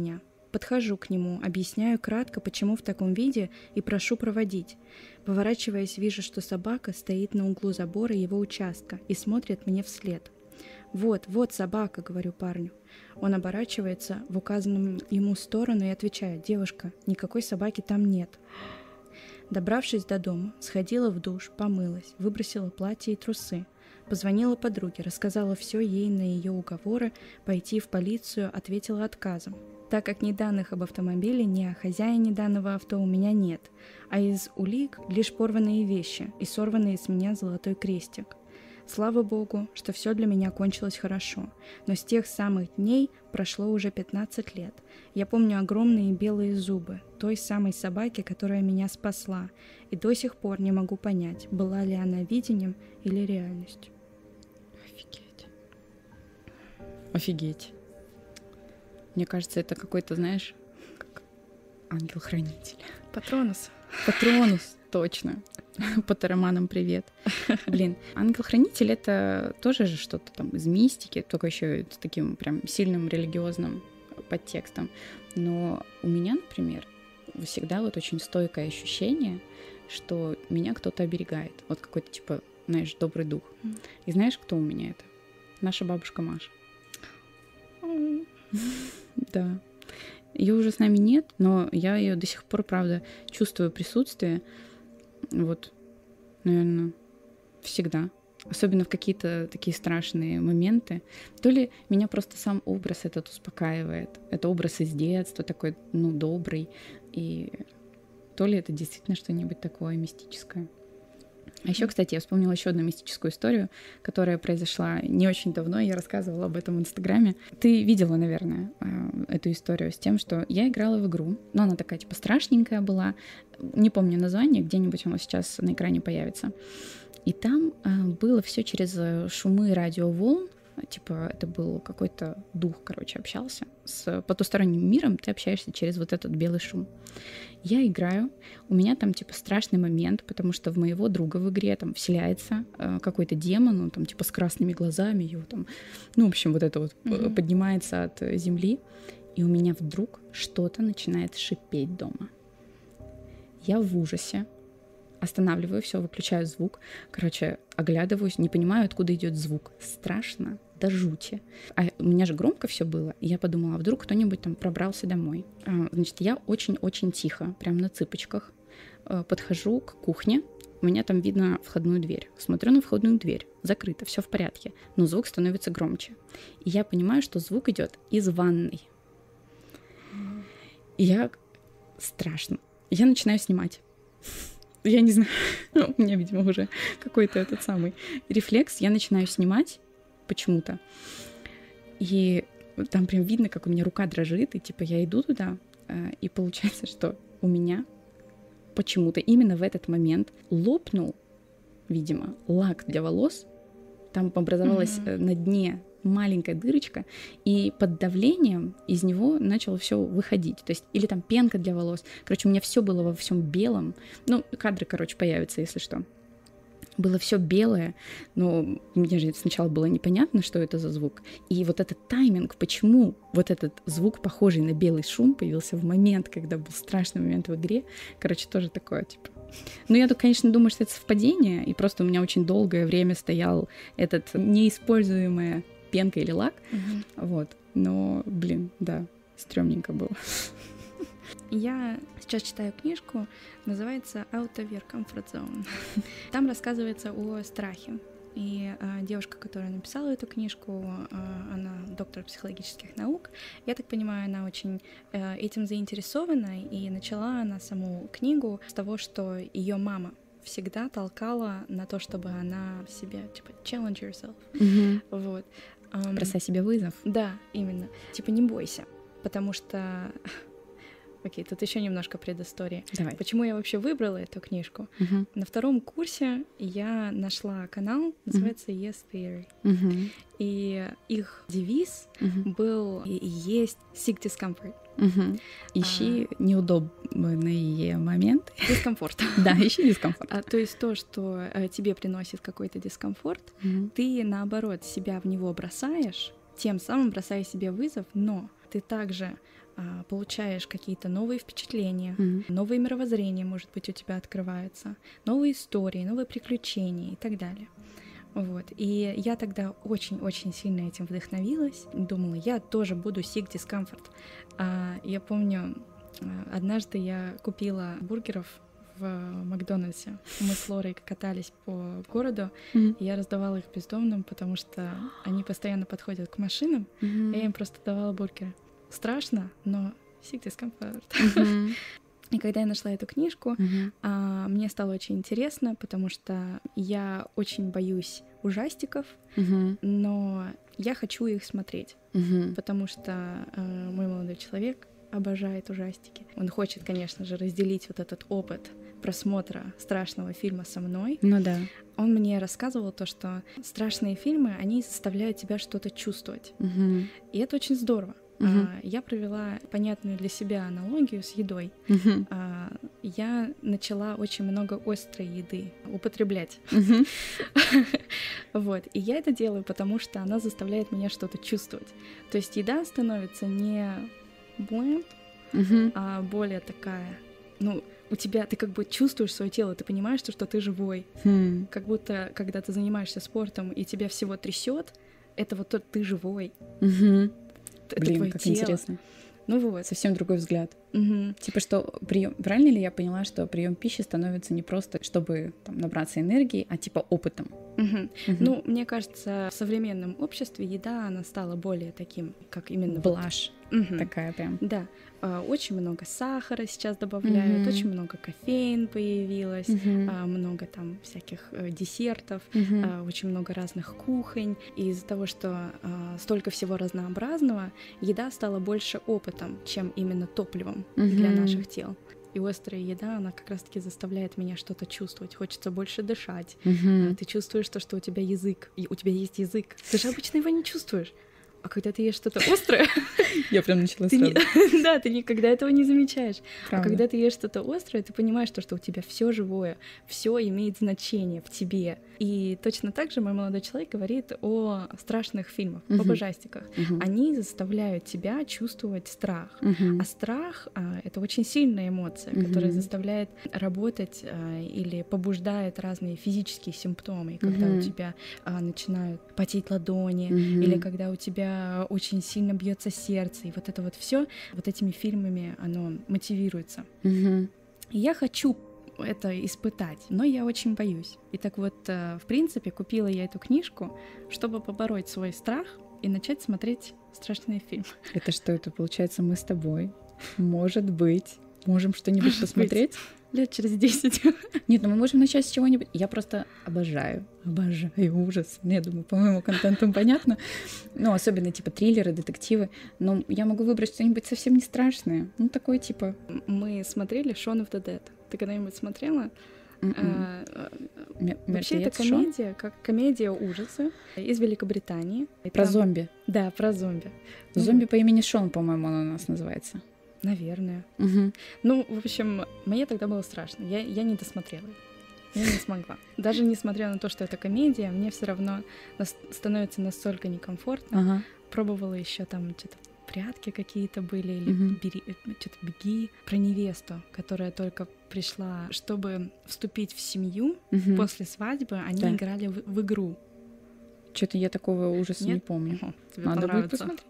Подхожу к нему, объясняю кратко, почему в таком виде, и прошу проводить. Поворачиваясь, вижу, что собака стоит на углу забора его участка и смотрит мне вслед. «Вот, вот собака», — говорю парню. Он оборачивается в указанную ему сторону и отвечает: «Девушка, никакой собаки там нет». Добравшись до дома, сходила в душ, помылась, выбросила платье и трусы. Позвонила подруге, рассказала все ей на ее уговоры, пойти в полицию ответила отказом. Так как ни данных об автомобиле, ни о хозяине данного авто у меня нет, а из улик лишь порванные вещи и сорванный с меня золотой крестик. Слава богу, что все для меня кончилось хорошо, но с тех самых дней прошло уже пятнадцать лет. Я помню огромные белые зубы той самой собаки, которая меня спасла, и до сих пор не могу понять, была ли она видением или реальностью. Офигеть. Офигеть. Мне кажется, это какой-то, знаешь, как ангел-хранитель. Патронус. Патронус, точно. Патероманам привет. Блин, ангел-хранитель — это тоже же что-то там из мистики, только еще с таким прям сильным религиозным подтекстом. Но у меня, например, всегда вот очень стойкое ощущение, что меня кто-то оберегает. Вот какой-то типа, знаешь, добрый дух. И знаешь, кто у меня это? Наша бабушка Маша. Да. Ее уже с нами нет, но я ее до сих пор, правда, чувствую присутствие. Вот, наверное, всегда. Особенно в какие-то такие страшные моменты. То ли меня просто сам образ этот успокаивает. Это образ из детства, такой, ну, добрый. И то ли это действительно что-нибудь такое мистическое. А еще, кстати, я вспомнила еще одну мистическую историю, которая произошла не очень давно, я рассказывала об этом в Инстаграме. Ты видела, наверное, эту историю с тем, что я играла в игру, но она такая, типа, страшненькая была, не помню название, где-нибудь оно сейчас на экране появится. И там было все через шумы радиоволн, типа, это был какой-то дух, короче, общался. С потусторонним миром ты общаешься через вот этот белый шум. Я играю, у меня там, типа, страшный момент, потому что в моего друга в игре там вселяется э, какой-то демон, он там, типа, с красными глазами, его там, ну, в общем, вот это вот mm-hmm. поднимается от земли, и у меня вдруг что-то начинает шипеть дома. Я в ужасе. Останавливаю все, выключаю звук. Короче, оглядываюсь, не понимаю, откуда идет звук. Страшно до жути. А у меня же громко все было. И я подумала, а вдруг кто-нибудь там пробрался домой. А, значит, я очень-очень тихо, прям на цыпочках, подхожу к кухне. У меня там видно входную дверь. Смотрю на входную дверь. Закрыто, все в порядке. Но звук становится громче. И я понимаю, что звук идет из ванной. И я... Страшно. Я начинаю снимать. Я не знаю, у меня, видимо, уже какой-то этот самый рефлекс. Я начинаю снимать почему-то. И там прям видно, как у меня рука дрожит. И типа я иду туда, и получается, что у меня почему-то именно в этот момент лопнул, видимо, лак для волос. Там образовалась mm-hmm. на дне маленькая дырочка, и под давлением из него начало все выходить. То есть, или там пенка для волос. Короче, у меня все было во всем белом. Ну, кадры, короче, появятся, если что. Было все белое, но мне же сначала было непонятно, что это за звук. И вот этот тайминг, почему вот этот звук, похожий на белый шум, появился в момент, когда был страшный момент в игре. Короче, тоже такое, типа... Ну, я, конечно, думаю, что это совпадение, и просто у меня очень долгое время стоял этот неиспользуемое пенка или лак, угу. Вот. Но, блин, да, стрёмненько было. Я сейчас читаю книжку, называется «Out of your comfort zone». Там рассказывается о страхе. И а, девушка, которая написала эту книжку, а, она доктор психологических наук. Я так понимаю, она очень а, этим заинтересована, и начала она саму книгу с того, что ее мама всегда толкала на то, чтобы она в себе, типа, challenge yourself. Mm-hmm. Вот. Бросай себе вызов. Да, именно. Типа, не бойся, потому что... Окей, тут еще немножко предыстории. Давай. Почему я вообще выбрала эту книжку? Uh-huh. На втором курсе я нашла канал, называется uh-huh. Yes Theory. Uh-huh. И их девиз uh-huh. был и есть Seek Discomfort. Uh-huh. Ищи а... неудобные моменты. Дискомфорт. Да, ищи дискомфорт. А, то есть то, что а, тебе приносит какой-то дискомфорт, uh-huh. ты, наоборот, себя в него бросаешь, тем самым бросая себе вызов, но ты также а, получаешь какие-то новые впечатления, mm-hmm. новые мировоззрения, может быть, у тебя открываются, новые истории, новые приключения и так далее. Вот. И я тогда очень-очень сильно этим вдохновилась. Думала, я тоже буду seek discomfort. А, я помню, однажды я купила бургеров в Макдональдсе. Мы с Лорой катались по городу, mm-hmm. и я раздавала их бездомным, потому что они постоянно подходят к машинам, mm-hmm. и я им просто давала бургеры. Страшно, но seek discomfort. Mm-hmm. И когда я нашла эту книжку, mm-hmm. а, мне стало очень интересно, потому что я очень боюсь ужастиков, mm-hmm. но я хочу их смотреть, mm-hmm. потому что а, мой молодой человек обожает ужастики. Он хочет, конечно же, разделить вот этот опыт просмотра страшного фильма со мной. Ну да. Он мне рассказывал то, что страшные фильмы, они заставляют тебя что-то чувствовать. Mm-hmm. И это очень здорово. Uh-huh. А, я провела понятную для себя аналогию с едой. Uh-huh. А, я начала очень много острой еды употреблять. Uh-huh. Вот. И я это делаю, потому что она заставляет меня что-то чувствовать. То есть еда становится не bland, uh-huh. а более такая, ну, у тебя, ты как бы чувствуешь свое тело, ты понимаешь, что, что ты живой. Hmm. Как будто, когда ты занимаешься спортом и тебя всего трясет, это вот тот ты живой. Uh-huh. Это Блин, твое как тело. интересно. Ну вот. Совсем другой взгляд. Угу. Типа, что прием, правильно ли я поняла, что прием пищи становится не просто, чтобы там, набраться энергии, а типа опытом? Угу. Угу. Ну, мне кажется, в современном обществе еда, она стала более таким, как именно... Блажь вот... угу. такая прям. Да. Очень много сахара сейчас добавляют, угу. очень много кофеин появилось, угу. много там всяких десертов, угу. очень много разных кухонь. И из-за того, что столько всего разнообразного, еда стала больше опытом, чем именно топливом угу. для наших тел. И острая еда, она как раз-таки заставляет меня что-то чувствовать. Хочется больше дышать. Угу. Ты чувствуешь то, что у тебя язык, и у тебя есть язык. Ты же обычно его не чувствуешь. А когда ты ешь что-то острое... Я прям начала ты сразу. Не... Да, ты никогда этого не замечаешь. Правда. А когда ты ешь что-то острое, ты понимаешь, то, что у тебя все живое, все имеет значение в тебе. И точно так же мой молодой человек говорит о страшных фильмах, uh-huh. об ужастиках. Uh-huh. Они заставляют тебя чувствовать страх. Uh-huh. А страх а, — это очень сильная эмоция, uh-huh. которая заставляет работать а, или побуждает разные физические симптомы. Когда uh-huh. у тебя а, начинают потеть ладони, uh-huh. или когда у тебя очень сильно бьется сердце, и вот это вот все вот этими фильмами оно мотивируется. Uh-huh. И я хочу это испытать, но я очень боюсь. И так вот, в принципе, купила я эту книжку, чтобы побороть свой страх и начать смотреть страшные фильмы. Это что, это получается мы с тобой, может быть, можем что-нибудь посмотреть? Лет через десять. Нет, ну мы можем начать с чего-нибудь. Я просто обожаю, обожаю ужас. Я думаю, по моему контенту понятно. Ну, особенно типа триллеры, детективы. Но я могу выбрать что-нибудь совсем не страшное. Ну, такое типа... Мы смотрели Shaun of the Dead. Ты когда-нибудь смотрела? А, вообще это комедия, как комедия ужаса из Великобритании. Про там... зомби. Да, про зомби. Зомби по имени Шон, по-моему, он у нас называется. Наверное. Угу. Ну, в общем, мне тогда было страшно. Я, я не досмотрела. Я не смогла. Даже несмотря на то, что это комедия, мне все равно нас- становится настолько некомфортно. Ага. Пробовала еще там что-то прятки какие-то были, или угу. бери, что-то беги. Про невесту, которая только пришла, чтобы вступить в семью. Угу. После свадьбы они да. играли в, в игру. Что-то я такого ужаса Нет? не помню. О, тебе Надо будет посмотреть.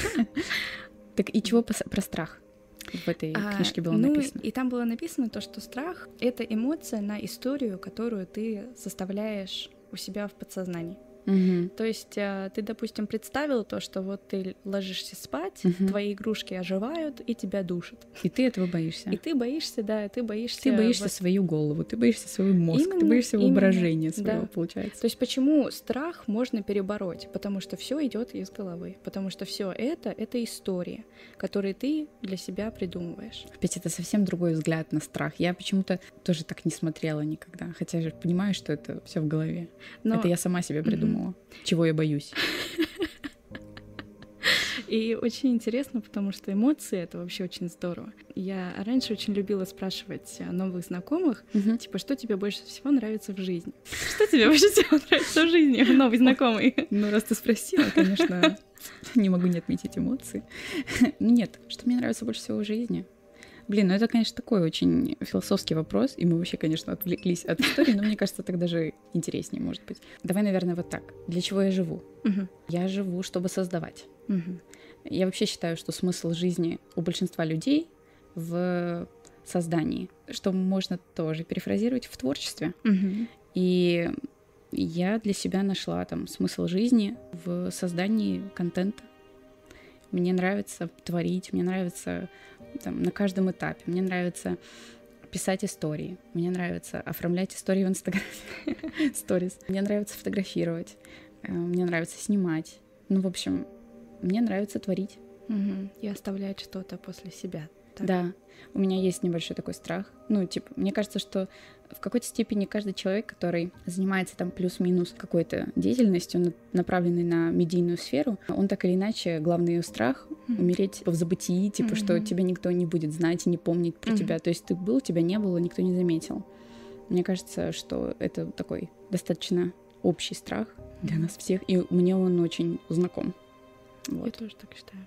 Так и чего про страх? В этой а, книжке было ну, написано. И там было написано то, что страх — это эмоция на историю, которую ты составляешь у себя в подсознании. Угу. То есть ты, допустим, представил то, что вот ты ложишься спать, угу. твои игрушки оживают и тебя душат. И ты этого боишься. И ты боишься, да, ты боишься... Ты боишься вот... свою голову, ты боишься свой мозг, именно, ты боишься воображения своего, да. получается. То есть почему страх можно перебороть? Потому что все идет из головы. Потому что все это — это история, которую ты для себя придумываешь. Опять это совсем другой взгляд на страх. Я почему-то тоже так не смотрела никогда, хотя я же понимаю, что это все в голове. Но... Это я сама себе придумала. Mm-hmm. Чего я боюсь. И очень интересно, потому что эмоции — это вообще очень здорово. Я раньше очень любила спрашивать новых знакомых, uh-huh. типа, что тебе больше всего нравится в жизни? Что тебе больше всего нравится в жизни, новый знакомый? Ну, раз ты спросила, конечно, Не могу не отметить эмоции. Нет, что мне нравится больше всего в жизни? Блин, ну это, конечно, такой очень философский вопрос, и мы вообще, конечно, отвлеклись от истории, но мне кажется, так даже интереснее, может быть. Давай, наверное, вот так. Для чего я живу? Мгм. Я живу, чтобы создавать. Мгм. Я вообще считаю, что смысл жизни у большинства людей в создании, что можно тоже перефразировать в творчестве. Мгм. И я для себя нашла там смысл жизни в создании контента. Мне нравится творить, мне нравится там, на каждом этапе, мне нравится писать истории, мне нравится оформлять истории в Инстаграме, сторис, мне нравится фотографировать, э, мне нравится снимать. Ну, в общем, мне нравится творить. Мгм. И оставлять что-то после себя. Так. Да, у меня есть небольшой такой страх. Ну, типа, мне кажется, что в какой-то степени каждый человек, который занимается там плюс-минус какой-то деятельностью, на- направленной на медийную сферу, он так или иначе, главный ее страх — Мгм. умереть в забытии, типа, что Мгм. тебя никто не будет знать и не помнить про Мгм. тебя. То есть ты был, тебя не было, никто не заметил. Мне кажется, что это такой достаточно общий страх для нас всех, и мне он очень знаком. Я Вот. тоже так считаю.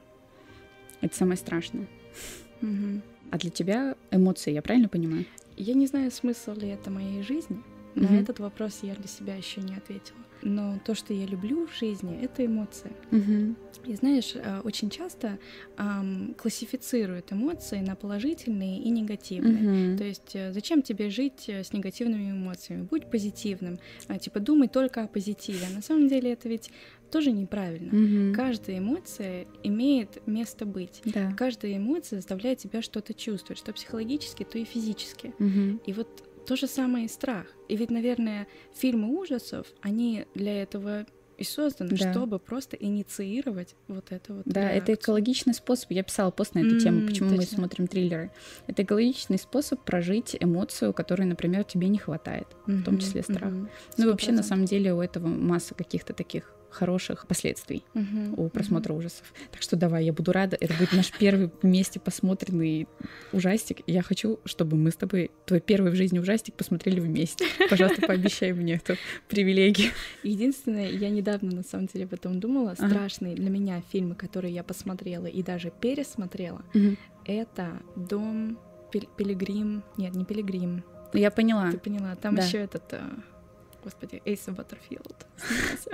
Это самое страшное. Мгм. А для тебя эмоции, я правильно понимаю? Я не знаю, смысл ли это моей жизни. На Мгм. этот вопрос я для себя еще не ответила. Но то, что я люблю в жизни, это эмоции. Мгм. И знаешь, э, очень часто ам, классифицируют эмоции на положительные и негативные. Мгм. То есть э, зачем тебе жить э, с негативными эмоциями? Будь позитивным. А, Типа думай только о позитиве. А на самом деле это ведь тоже неправильно. Мгм. Каждая эмоция имеет место быть. Да. Каждая эмоция заставляет тебя что-то чувствовать, что психологически, то и физически. Мгм. И вот то же самое и страх. И ведь, наверное, фильмы ужасов, они для этого и созданы, Да. чтобы просто инициировать вот это вот Да, это реакцию. экологичный способ. Я писала пост на эту тему, М, почему мы точно. смотрим триллеры. Это экологичный способ прожить эмоцию, которой, например, тебе не хватает, в том Мгм, числе страх. мгм. Ну и вообще, на Сто самом деле, у этого масса каких-то таких хороших последствий процентов. у Мгм, просмотра ужасов. Так что давай, я буду рада. Это будет наш первый вместе посмотренный ужастик. Я хочу, чтобы мы с тобой твой первый в жизни ужастик посмотрели вместе. Пожалуйста, пообещай мне эту привилегию. мгм. Единственное, я недавно на самом деле об этом думала, Ага. страшные для меня фильмы, которые я посмотрела и даже пересмотрела, Мгм. это «Дом», Пил- «Пилигрим», нет, не «Пилигрим», Я поняла. ты поняла, там Да. еще этот, а, господи, Эйса Баттерфилд снимался.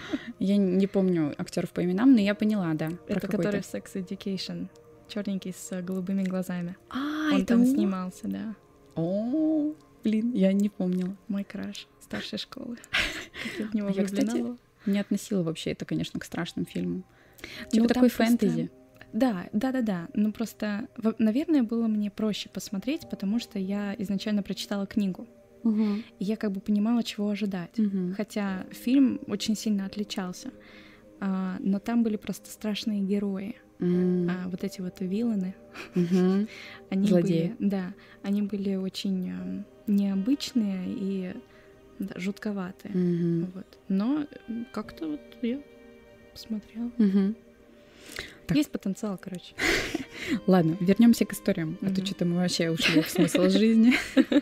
Я не помню актеров по именам, но я поняла, да. про Это какой-то. который в Sex Education, черненький с голубыми глазами. А, Он это там он? снимался, да. О, блин, я не помнила. Мой краш старшей школы. Как я в него Я, влюблена кстати, была. Не относила вообще это, конечно, к страшным фильмам. Типа Ну, такой там просто- фэнтези. Да, да, да, да. Ну просто, во- наверное, было мне проще посмотреть, потому что я изначально прочитала книгу. Мгм. И я как бы понимала, чего ожидать. Мгм. Хотя фильм очень сильно отличался. А, но там были просто страшные герои. М. А, вот эти вот вилланы. Мгм. Они Злодеи. были, да, они были очень эм, необычные и да, жутковатые. Мгм. Вот. Но м, как-то вот я посмотрела. Мгм. Так. Есть потенциал, короче. Ладно, вернемся к историям, а то Мгм. что-то мы вообще ушли в смысл жизни.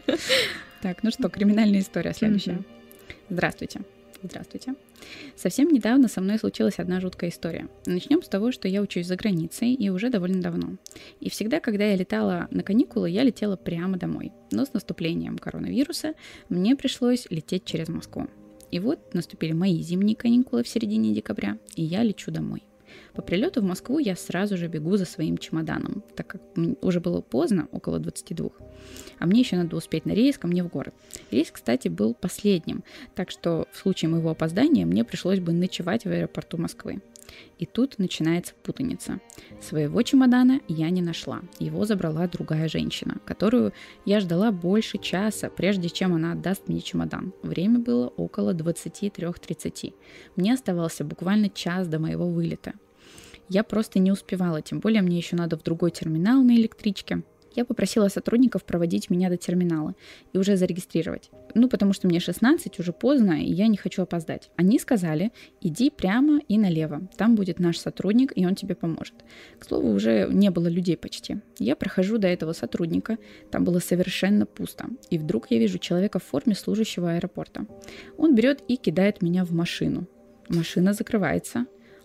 Так, ну что, криминальная история следующая. Мгм. Здравствуйте. Здравствуйте. Совсем недавно со мной случилась одна жуткая история. Начнем с того, что я учусь за границей и уже довольно давно. И всегда, когда я летала на каникулы, я летела прямо домой. Но с наступлением коронавируса мне пришлось лететь через Москву. И вот наступили мои зимние каникулы в середине декабря, и я лечу домой. По прилету в Москву я сразу же бегу за своим чемоданом, так как м- уже было поздно, около двадцати двух. А мне еще надо успеть на рейс ко мне в город. Рейс, кстати, был последним, так что в случае моего опоздания мне пришлось бы ночевать в аэропорту Москвы. И тут начинается путаница. Своего чемодана я не нашла. Его забрала другая женщина, которую я ждала больше часа, прежде чем она отдаст мне чемодан. Время было около двадцати трёх тридцати. Мне оставался буквально час до моего вылета. Я просто не успевала, тем более мне еще надо в другой терминал на электричке. Я попросила сотрудников проводить меня до терминала и уже зарегистрировать. Ну, потому что мне шестнадцать, уже поздно, и я не хочу опоздать. Они сказали, иди прямо и налево. Там будет наш сотрудник, и он тебе поможет. К слову, уже не было людей почти. Я прохожу до этого сотрудника, там было совершенно пусто. И вдруг я вижу человека в форме служащего аэропорта. Он берет и кидает меня в машину. Машина закрывается,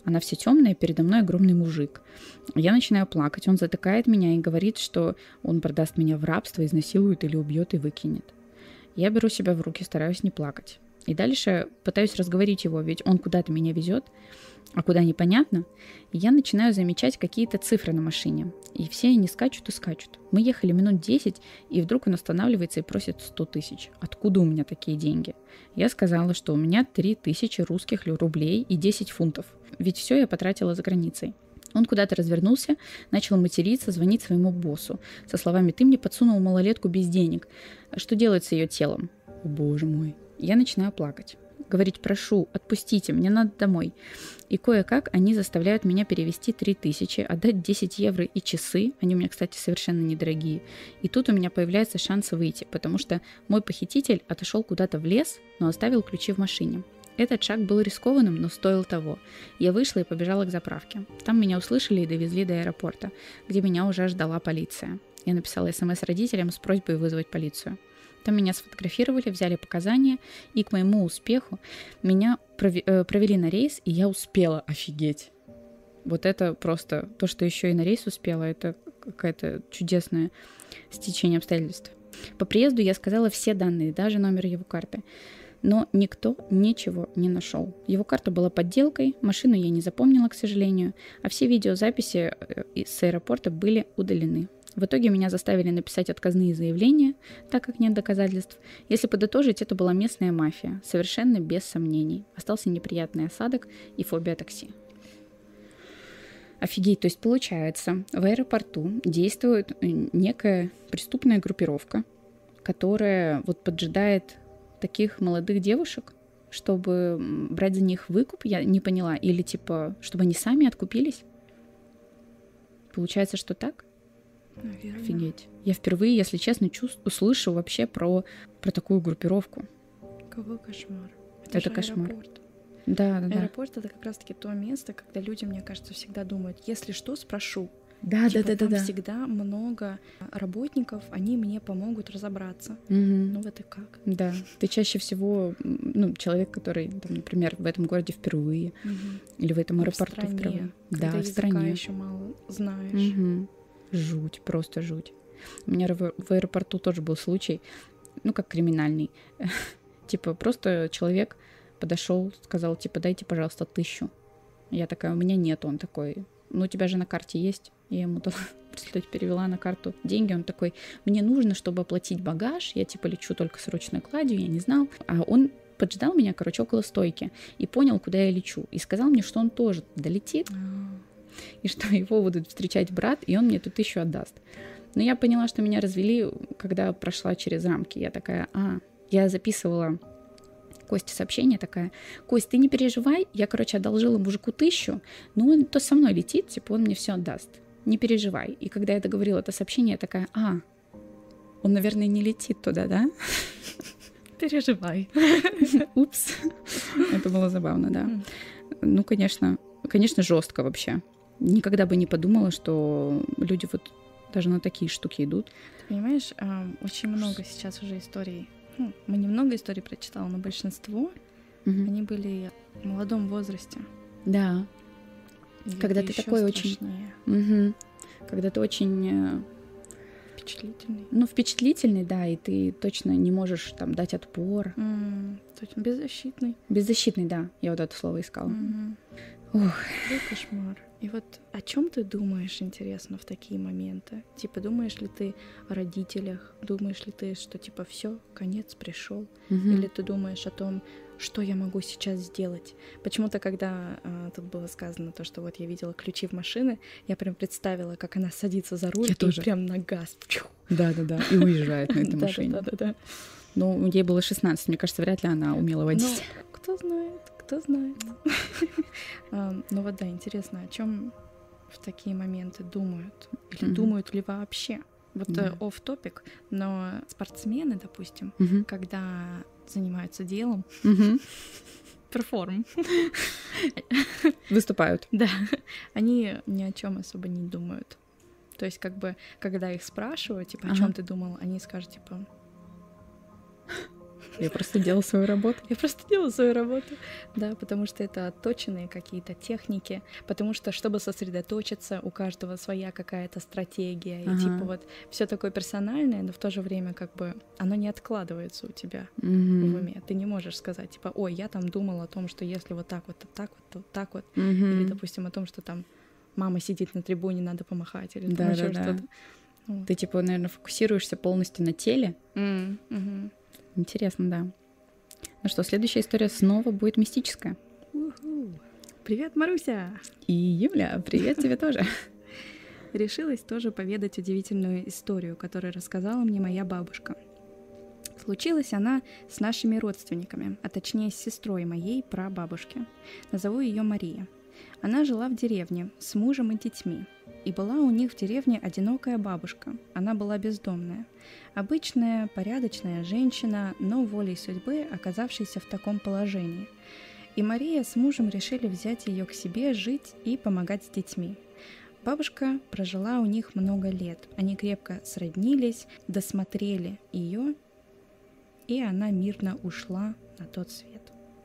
Она вся темная, передо мной огромный мужик. Я начинаю плакать, он затыкает меня и говорит, что он продаст меня в рабство, изнасилует или убьет и выкинет. Я беру себя в руки, стараюсь не плакать. И дальше пытаюсь разговорить его, ведь он куда-то меня везет, а куда непонятно. И я начинаю замечать какие-то цифры на машине. И все они скачут и скачут. Мы ехали минут десять, и вдруг он останавливается и просит сто тысяч. Откуда у меня такие деньги? Я сказала, что у меня три тысячи русских рублей и десять фунтов. Ведь все я потратила за границей. Он куда-то развернулся, начал материться, звонить своему боссу. Со словами: «Ты мне подсунул малолетку без денег. Что делать с ее телом?» О, боже мой. Я начинаю плакать. Говорить: «Прошу, отпустите, мне надо домой». И кое-как они заставляют меня перевести три тысячи, отдать десять евро и часы. Они у меня, кстати, совершенно недорогие. И тут у меня появляется шанс выйти, потому что мой похититель отошел куда-то в лес, но оставил ключи в машине. Этот шаг был рискованным, но стоил того. Я вышла и побежала к заправке. Там меня услышали и довезли до аэропорта, где меня уже ждала полиция. Я написала смс родителям с просьбой вызвать полицию. Там меня сфотографировали, взяли показания, и к моему успеху меня провели на рейс, и я успела. Офигеть. Вот это просто то, что еще и на рейс успела, это какое-то чудесное стечение обстоятельств. По приезду я сказала все данные, даже номер его карты. Но никто ничего не нашел. Его карта была подделкой, машину я не запомнила, к сожалению, а все видеозаписи с аэропорта были удалены. В итоге меня заставили написать отказные заявления, так как нет доказательств. Если подытожить, это была местная мафия, совершенно без сомнений. Остался неприятный осадок и фобия такси. Офигеть, то есть получается, в аэропорту действует некая преступная группировка, которая вот поджидает таких молодых девушек, чтобы брать за них выкуп, я не поняла, или типа, чтобы они сами откупились? Получается, что так? Наверное. Офигеть. Я впервые, если честно, чувствую, слышу вообще про, про такую группировку. Какой кошмар. Это, Это же кошмар. Аэропорт. Да, да, да. Аэропорт — это как раз-таки то место, когда люди, мне кажется, всегда думают: если что, спрошу. Да, Типа, да, да, там да, да. всегда много работников, они мне помогут разобраться. Мгм. Ну вот и как. Да, ты чаще всего, м, ну, человек, который, там, например, в этом городе впервые, Мгм. или в этом Ну, в аэропорту стране, впервые. когда Да, в языка стране. еще мало знаешь. Мгм. Жуть, просто жуть. У меня в в аэропорту тоже был случай, ну, как криминальный. Типа, просто человек подошел, сказал, типа, дайте, пожалуйста, тысячу. Я такая: у меня нет. Он такой: ну, у тебя же на карте есть. Я ему дала, представляете, перевела на карту деньги. Он такой: мне нужно, чтобы оплатить багаж. Я, типа, лечу только с ручной кладью, я не знал. А он поджидал меня, короче, около стойки и понял, куда я лечу. И сказал мне, что он тоже долетит, и что его будут встречать брат, и он мне эту тысячу отдаст. Но я поняла, что меня развели, когда прошла через рамки. Я такая: а, я записывала Косте сообщение, такая: Кость, ты не переживай, я, короче, одолжила мужику тысячу, но он то со мной летит, типа, он мне все отдаст. Не переживай. И когда я договорила это сообщение, я такая: а, он, наверное, не летит туда, да? Переживай. Упс. Это было забавно, да. Ну, конечно, конечно, жестко вообще. Никогда бы не подумала, что люди вот даже на такие штуки идут. Ты понимаешь, а, очень много сейчас уже историй. Ну, мы немного историй прочитала, но большинство, Мгм. они были в молодом возрасте. Да. И Когда это ты ещё такой очень- страшнее. Мгм. Когда ты очень, э, Впечатлительный. ну, впечатлительный, да, и ты точно не можешь там дать отпор. М, точно, беззащитный. Беззащитный, да, я вот это слово искала. Мгм. Ух. Какой кошмар. И вот о чем ты думаешь, интересно, в такие моменты? Типа, думаешь ли ты о родителях? Думаешь ли ты, что типа все, конец пришел? Мгм. Или ты думаешь о том, что я могу сейчас сделать? Почему-то, когда а, тут было сказано то, что вот я видела ключи в машины, я прям представила, как она садится за руль Я и тоже. прям на газ. Да-да-да, и уезжает на этой Да, машине. да, да, да. Ну, ей было шестнадцать, мне кажется, вряд ли она умела Ну, водить. кто знает, кто знает. А, Ну вот да, интересно, о чем в такие моменты думают? Или Мгм. думают ли вообще? Вот Да. офф топик, но спортсмены, допустим, Мгм. когда занимаются делом, Мгм. перформ, Выступают. да, они ни о чем особо не думают. То есть, как бы, когда их спрашивают, типа, о Ага. чем ты думал, они скажут, типа, Я просто делал свою работу. Я просто делала свою работу. Да, потому что это отточенные какие-то техники, потому что, чтобы сосредоточиться, у каждого своя какая-то стратегия, ага. и типа вот все такое персональное, но в то же время как бы оно не откладывается у тебя mm-hmm. в уме. Ты не можешь сказать, типа, ой, я там думала о том, что если вот так вот, то так вот, то так вот, mm-hmm. или, допустим, о том, что там мама сидит на трибуне, надо помахать, или там еще что-то. Ты, типа, наверное, фокусируешься полностью на теле. Mm-hmm. Интересно, да. Ну что, следующая история снова будет мистическая. У-ху. Привет, Маруся! И Юля, привет тебе тоже. Решилась тоже поведать удивительную историю, которую рассказала мне моя бабушка. Случилась она с нашими родственниками, а точнее с сестрой моей прабабушки. Назову ее Мария. Она жила в деревне с мужем и детьми. И была у них в деревне одинокая бабушка. Она была бездомная. Обычная, порядочная женщина, но волей судьбы оказавшаяся в таком положении. И Мария с мужем решили взять ее к себе, жить и помогать с детьми. Бабушка прожила у них много лет. Они крепко сроднились, досмотрели ее, и она мирно ушла на тот свет.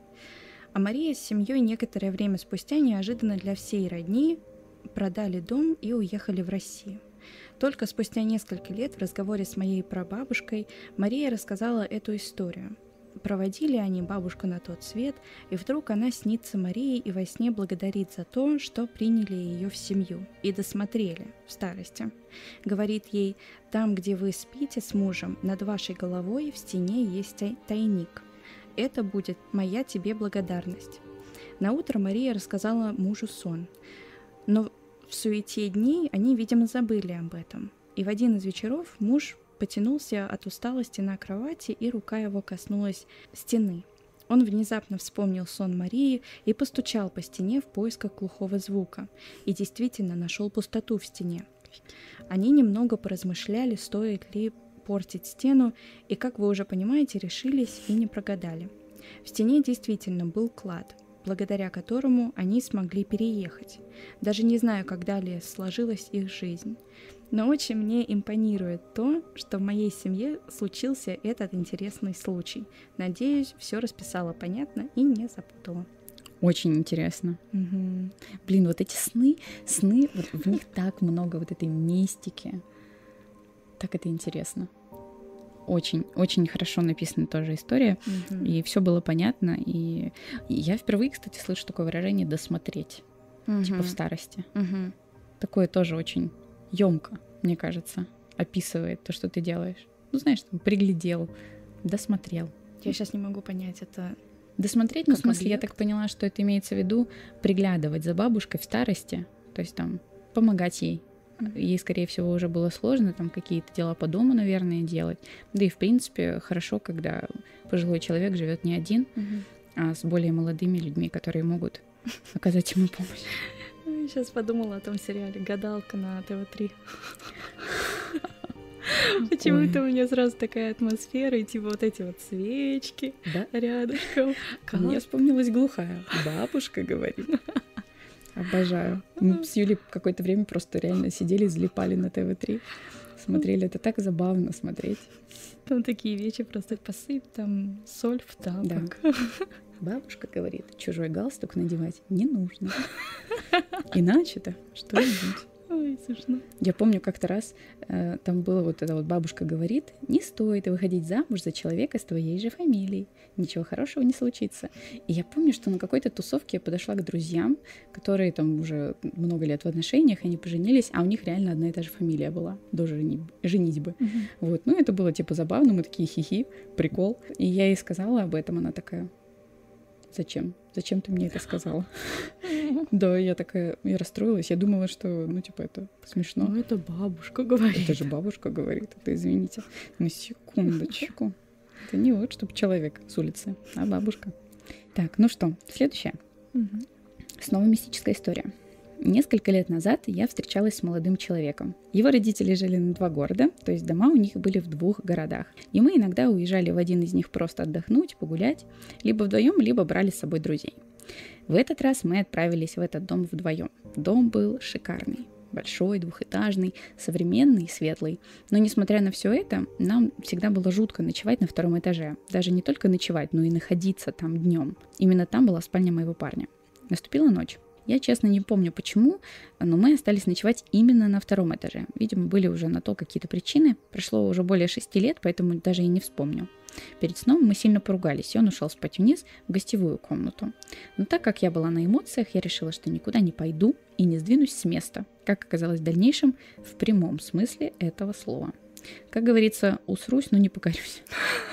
А Мария с семьей некоторое время спустя неожиданно для всей родни продали дом и уехали в Россию. Только спустя несколько лет в разговоре с моей прабабушкой Мария рассказала эту историю. Проводили они бабушку на тот свет, и вдруг она снится Марии и во сне благодарит за то, что приняли ее в семью и досмотрели в старости. Говорит ей: там, где вы спите с мужем, над вашей головой в стене есть тай- тайник. Это будет моя тебе благодарность. Наутро Мария рассказала мужу сон. Но в суете дней они, видимо, забыли об этом. И в один из вечеров муж потянулся от усталости на кровати, и рука его коснулась стены. Он внезапно вспомнил сон Марии и постучал по стене в поисках глухого звука. И действительно нашел пустоту в стене. Они немного поразмышляли, стоит ли портить стену, и, как вы уже понимаете, решились и не прогадали. В стене действительно был клад, благодаря которому они смогли переехать. Даже не знаю, как далее сложилась их жизнь. Но очень мне импонирует то, что в моей семье случился этот интересный случай. Надеюсь, все расписала понятно и не запутала. Очень интересно. Угу. Блин, вот эти сны, сны, вот в них так много вот этой мистики. Так это интересно. Очень, очень хорошо написана тоже история, uh-huh. и все было понятно. И, и я впервые, кстати, слышу такое выражение «досмотреть», uh-huh. типа в старости. Uh-huh. Такое тоже очень ёмко, мне кажется, описывает то, что ты делаешь. Ну, знаешь, там, приглядел, досмотрел. Я сейчас не могу понять, это... Досмотреть, ну, в смысле, объект? Я так поняла, что это имеется в виду приглядывать за бабушкой в старости, то есть там помогать ей. Ей, скорее всего, уже было сложно там какие-то дела по дому, наверное, делать. Да и, в принципе, хорошо, когда пожилой человек живет не один, uh-huh. а с более молодыми людьми, которые могут оказать ему помощь. Я сейчас подумала о том сериале «Гадалка» на тэ вэ три. Почему-то у меня сразу такая атмосфера, и типа вот эти вот свечки рядышком. Мне вспомнилась глухая. Бабушка говорит. Обожаю. Мы с Юлей какое-то время просто реально сидели, залипали на тэ вэ три, смотрели. Это так забавно смотреть. Там такие вещи, просто посыпь там соль в тапок. Да. Бабушка говорит, чужой галстук надевать не нужно. Иначе-то что-нибудь. Ой, смешно. Я помню, как-то раз э, там было вот это вот бабушка говорит, не стоит выходить замуж за человека с твоей же фамилией, ничего хорошего не случится. И я помню, что на какой-то тусовке я подошла к друзьям, которые там уже много лет в отношениях, они поженились, а у них реально одна и та же фамилия была до женитьбы. Uh-huh. Вот, ну это было типа забавно, мы такие хихи, прикол. И я ей сказала об этом, она такая... Зачем? Зачем ты мне это сказала? Да, я такая, я расстроилась. Я думала, что, ну, типа, это смешно. Ну, это бабушка говорит. Это же бабушка говорит. Это, извините. На секундочку. Это не вот, чтобы человек с улицы, а бабушка. Так, ну что, следующее. Снова мистическая история. Несколько лет назад я встречалась с молодым человеком. Его родители жили на два города, то есть дома у них были в двух городах. И мы иногда уезжали в один из них просто отдохнуть, погулять, либо вдвоем, либо брали с собой друзей. В этот раз мы отправились в этот дом вдвоем. Дом был шикарный. большой, двухэтажный, современный и светлый. Но несмотря на все это, нам всегда было жутко ночевать на втором этаже. Даже не только ночевать, но и находиться там днем. Именно там была спальня моего парня. Наступила ночь. Я, честно, не помню почему, но мы остались ночевать именно на втором этаже. Видимо, были уже на то какие-то причины. Прошло уже более шести лет, поэтому даже и не вспомню. Перед сном мы сильно поругались, и он ушел спать вниз в гостевую комнату. Но так как я была на эмоциях, я решила, что никуда не пойду и не сдвинусь с места. Как оказалось в дальнейшем, в прямом смысле этого слова. Как говорится, усрусь, но не покорюсь.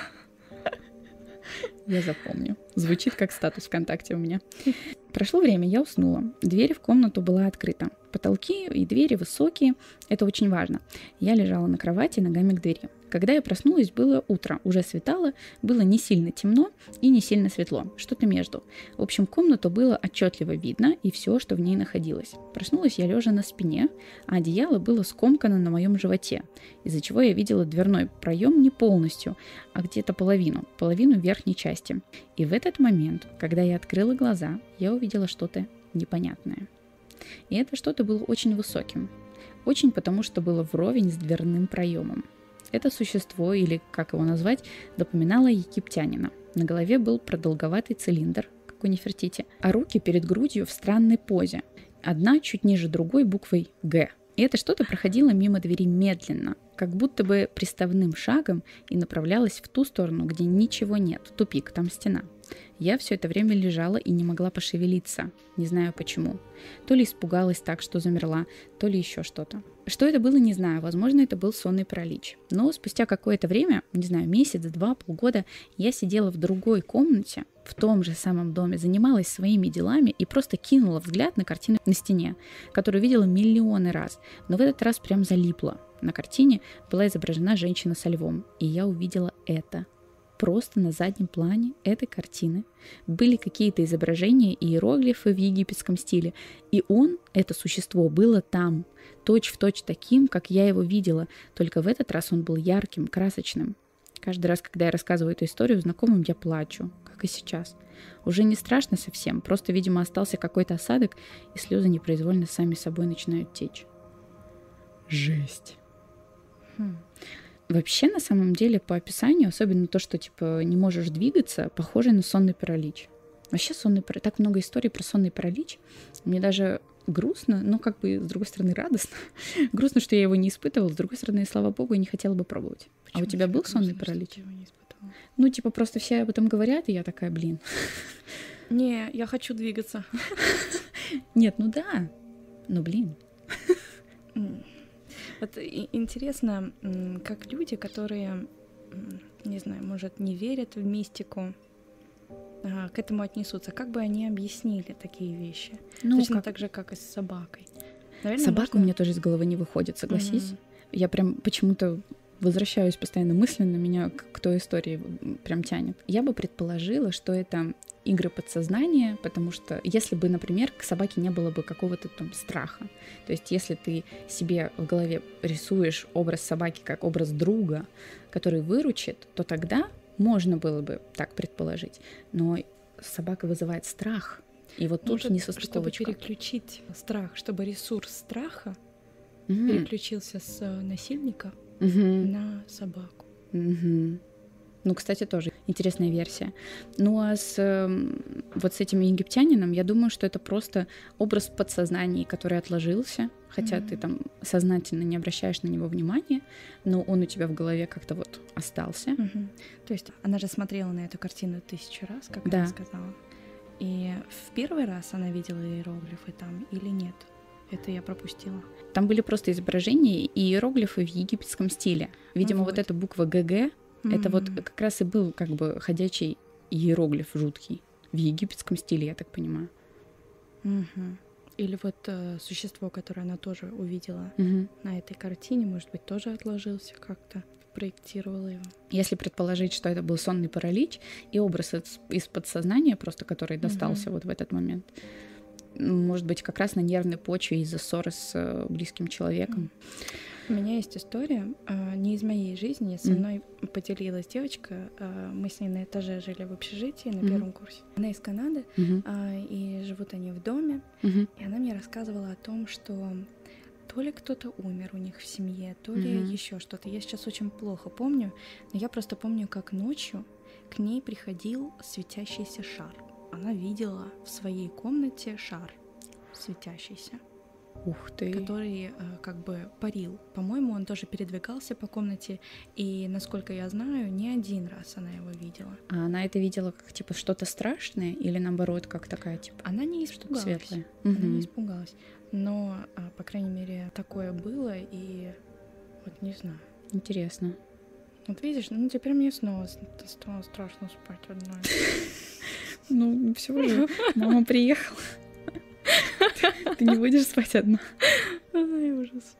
Я запомню. Звучит как статус ВКонтакте у меня. Прошло время, я уснула. Дверь в комнату была открыта. Потолки и двери высокие. Это очень важно. Я лежала на кровати ногами к двери. Когда я проснулась, было утро. Уже светало, было не сильно темно и не сильно светло. Что-то между. В общем, комнату было отчетливо видно и все, что в ней находилось. Проснулась я лежа на спине, а одеяло было скомкано на моем животе, из-за чего я видела дверной проем не полностью, а где-то половину, половину верхней части. И в этот момент, когда я открыла глаза, я увидела что-то непонятное. И это что-то было очень высоким. Очень потому, что было вровень с дверным проемом. Это существо, или как его назвать, напоминало египтянина. На голове был продолговатый цилиндр, как у Нефертити, а руки перед грудью в странной позе. Одна чуть ниже другой буквой «Г». И это что-то проходило мимо двери медленно, как будто бы приставным шагом и направлялось в ту сторону, где ничего нет, тупик, там стена. Я все это время лежала и не могла пошевелиться, не знаю почему. То ли испугалась так, что замерла, то ли еще что-то. Что это было, не знаю, возможно, это был сонный паралич. Но спустя какое-то время, не знаю, месяц, два, полгода, я сидела в другой комнате, в том же самом доме, занималась своими делами и просто кинула взгляд на картину на стене, которую видела миллионы раз, но в этот раз прям залипла. На картине была изображена женщина со львом, и я увидела это. Просто на заднем плане этой картины были какие-то изображения и иероглифы в египетском стиле, и он, это существо, было там, точь-в-точь таким, как я его видела, только в этот раз он был ярким, красочным. Каждый раз, когда я рассказываю эту историю знакомым, я плачу, как и сейчас. Уже не страшно совсем, просто, видимо, остался какой-то осадок, и слезы непроизвольно сами собой начинают течь. Жесть. Хм. Вообще, на самом деле, по описанию, особенно то, что, типа, не можешь двигаться, похоже на сонный паралич. Вообще сонный паралич. Так много историй про сонный паралич. Мне даже грустно, но как бы, с другой стороны, радостно. Грустно, что я его не испытывала. С другой стороны, слава богу, я не хотела бы пробовать. Почему? А у тебя был сонный паралич? Его не испытывала? Ну, типа, просто все об этом говорят, и я такая, блин. Не, я хочу двигаться. Нет, ну да. Ну, блин. Вот интересно, как люди, которые, не знаю, может, не верят в мистику, к этому отнесутся. Как бы они объяснили такие вещи? Ну, точно как... так же, как и с собакой. Наверное, собака можно... у меня тоже из головы не выходит, согласись. Mm-hmm. Я прям почему-то возвращаюсь постоянно мысленно, меня к, к той истории прям тянет. Я бы предположила, что это игры подсознания, потому что если бы, например, к собаке не было бы какого-то там страха, то есть если ты себе в голове рисуешь образ собаки как образ друга, который выручит, то тогда можно было бы так предположить. Но собака вызывает страх, и вот тут Может, несостыковочка. Чтобы переключить страх, чтобы ресурс страха mm-hmm. переключился с насильника mm-hmm. на собаку. Mm-hmm. Ну, кстати, тоже интересная версия. Ну, а с, вот с этим египтянином, я думаю, что это просто образ подсознания, который отложился, хотя mm-hmm. ты там сознательно не обращаешь на него внимания, но он у тебя в голове как-то вот остался. Mm-hmm. То есть она же смотрела на эту картину тысячу раз, как да. она сказала. И в первый раз она видела иероглифы там или нет? Это я пропустила. Там были просто изображения и иероглифы в египетском стиле. Видимо, ну вот. вот эта буква ГГ, Mm-hmm. это вот как раз и был как бы ходячий иероглиф жуткий в египетском стиле, я так понимаю. Mm-hmm. Или вот э, существо, которое она тоже увидела mm-hmm. на этой картине, может быть, тоже отложился как-то, проектировала его. Если предположить, что это был сонный паралич и образ из, из подсознания, просто который достался mm-hmm. вот в этот момент, может быть, как раз на нервной почве из-за ссоры с э, близким человеком. Mm-hmm. У меня есть история, э, не из моей жизни. Со мной mm. поделилась девочка. Э, мы с ней на этаже жили в общежитии на mm-hmm. первом курсе. Она из Канады, mm-hmm. э, и живут они в доме. Mm-hmm. И она мне рассказывала о том, что то ли кто-то умер у них в семье, то ли Мгм. еще что-то. Я сейчас очень плохо помню, но я просто помню, как ночью к ней приходил светящийся шар. Она видела в своей комнате шар светящийся, Ух ты. который э, как бы парил. По-моему, он тоже передвигался по комнате, и, насколько я знаю, не один раз она его видела. А она это видела как, типа, что-то страшное или, наоборот, как такая, типа, Она не что-то испугалась. светлое? Она Мгм. не испугалась. Но, а, по крайней мере, такое было, и вот не знаю. Интересно. Вот видишь, ну теперь мне снова с- стало страшно спать одной. Ну, все уже, мама приехала. Ты не будешь спать одна. Ай, ужас.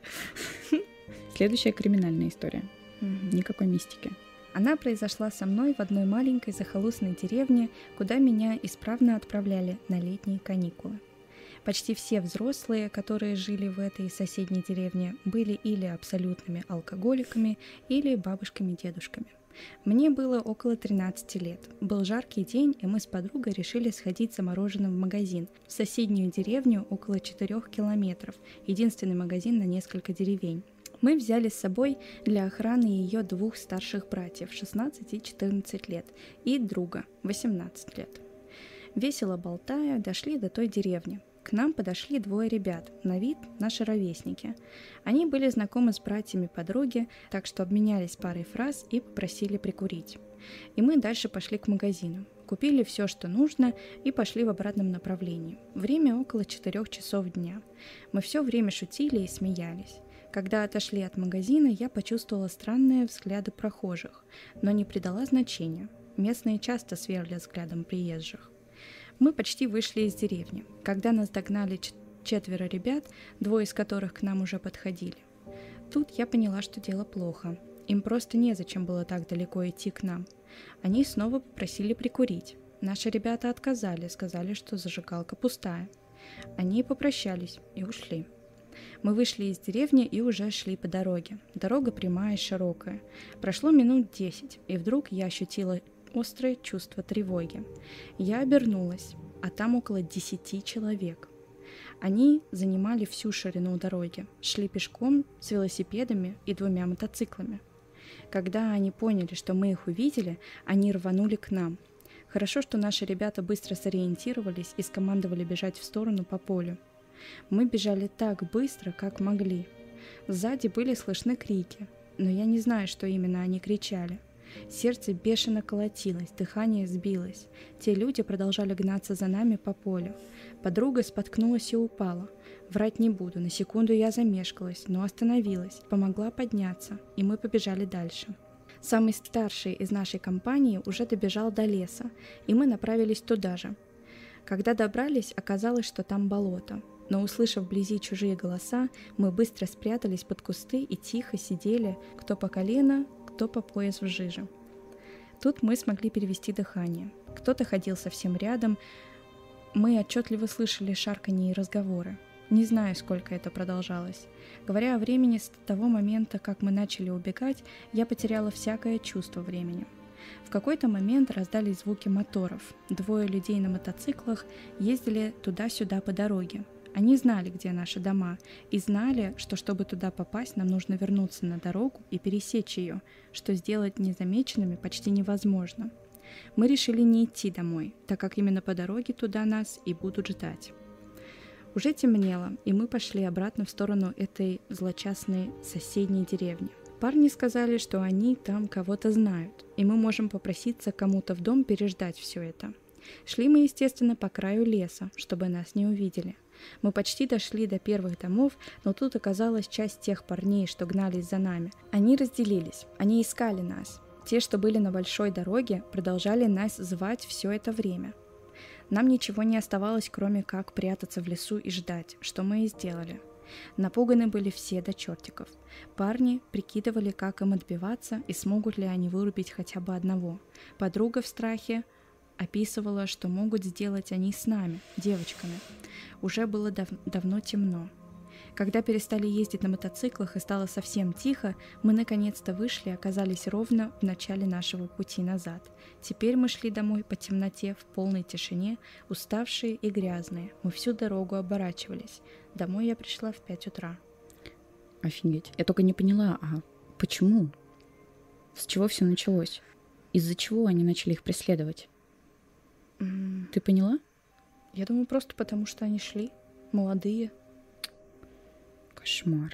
Следующая криминальная история. Мгм. Никакой мистики. Она произошла со мной в одной маленькой захолустной деревне, куда меня исправно отправляли на летние каникулы. Почти все взрослые, которые жили в этой соседней деревне, были или абсолютными алкоголиками, или бабушками-дедушками. Мне было около тринадцати лет. Был жаркий день, и мы с подругой решили сходить за мороженым в магазин в соседнюю деревню около четырёх километров, единственный магазин на несколько деревень. Мы взяли с собой для охраны ее двух старших братьев, шестнадцать и четырнадцать лет, и друга, восемнадцать лет. Весело болтая, дошли до той деревни. К нам подошли двое ребят, на вид наши ровесники. Они были знакомы с братьями подруги, так что обменялись парой фраз и попросили прикурить. И мы дальше пошли к магазину. Купили все, что нужно, и пошли в обратном направлении. Время около четырех часов дня. Мы все время шутили и смеялись. Когда отошли от магазина, я почувствовала странные взгляды прохожих, но не придала значения. Местные часто сверлят взглядом приезжих. Мы почти вышли из деревни, когда нас догнали ч- четверо ребят, двое из которых к нам уже подходили. Тут я поняла, что дело плохо. Им просто незачем было так далеко идти к нам. Они снова попросили прикурить. Наши ребята отказали, сказали, что зажигалка пустая. Они попрощались и ушли. Мы вышли из деревни и уже шли по дороге. Дорога прямая и широкая. Прошло минут десять, и вдруг я ощутила острое чувство тревоги. Я обернулась, а там около десяти человек. Они занимали всю ширину дороги, шли пешком с велосипедами и двумя мотоциклами. Когда они поняли, что мы их увидели, они рванули к нам. Хорошо, что наши ребята быстро сориентировались и скомандовали бежать в сторону по полю. Мы бежали так быстро, как могли. Сзади были слышны крики, но я не знаю, что именно они кричали. Сердце бешено колотилось, дыхание сбилось. Те люди продолжали гнаться за нами по полю. Подруга споткнулась и упала. Врать не буду, на секунду я замешкалась, но остановилась, помогла подняться, и мы побежали дальше. Самый старший из нашей компании уже добежал до леса, и мы направились туда же. Когда добрались, оказалось, что там болото. Но, услышав вблизи чужие голоса, мы быстро спрятались под кусты и тихо сидели, кто по колено, кто по пояс в жиже. Тут мы смогли перевести дыхание. Кто-то ходил совсем рядом. Мы отчетливо слышали шарканье и разговоры. Не знаю, сколько это продолжалось. Говоря о времени, с того момента, как мы начали убегать, я потеряла всякое чувство времени. В какой-то момент раздались звуки моторов. Двое людей на мотоциклах ездили туда-сюда по дороге. Они знали, где наши дома, и знали, что чтобы туда попасть, нам нужно вернуться на дорогу и пересечь ее, что сделать незамеченными почти невозможно. Мы решили не идти домой, так как именно по дороге туда нас и будут ждать. Уже темнело, и мы пошли обратно в сторону этой злочастной соседней деревни. Парни сказали, что они там кого-то знают, и мы можем попроситься кому-то в дом переждать все это. Шли мы, естественно, по краю леса, чтобы нас не увидели. Мы почти дошли до первых домов, но тут оказалась часть тех парней, что гнались за нами. Они разделились, они искали нас. Те, что были на большой дороге, продолжали нас звать все это время. Нам ничего не оставалось, кроме как прятаться в лесу и ждать, что мы и сделали. Напуганы были все до чертиков. Парни прикидывали, как им отбиваться и смогут ли они вырубить хотя бы одного. Подруга в страхе описывала, что могут сделать они с нами, девочками. Уже было дав- давно темно. Когда перестали ездить на мотоциклах и стало совсем тихо, мы наконец-то вышли и оказались ровно в начале нашего пути назад. Теперь мы шли домой по темноте, в полной тишине, уставшие и грязные. Мы всю дорогу оборачивались. Домой я пришла в пять утра. Офигеть. Я только не поняла, а почему? С чего все началось? Из-за чего они начали их преследовать? Mm. Ты поняла? Я думаю, просто потому что они шли, молодые. Кошмар.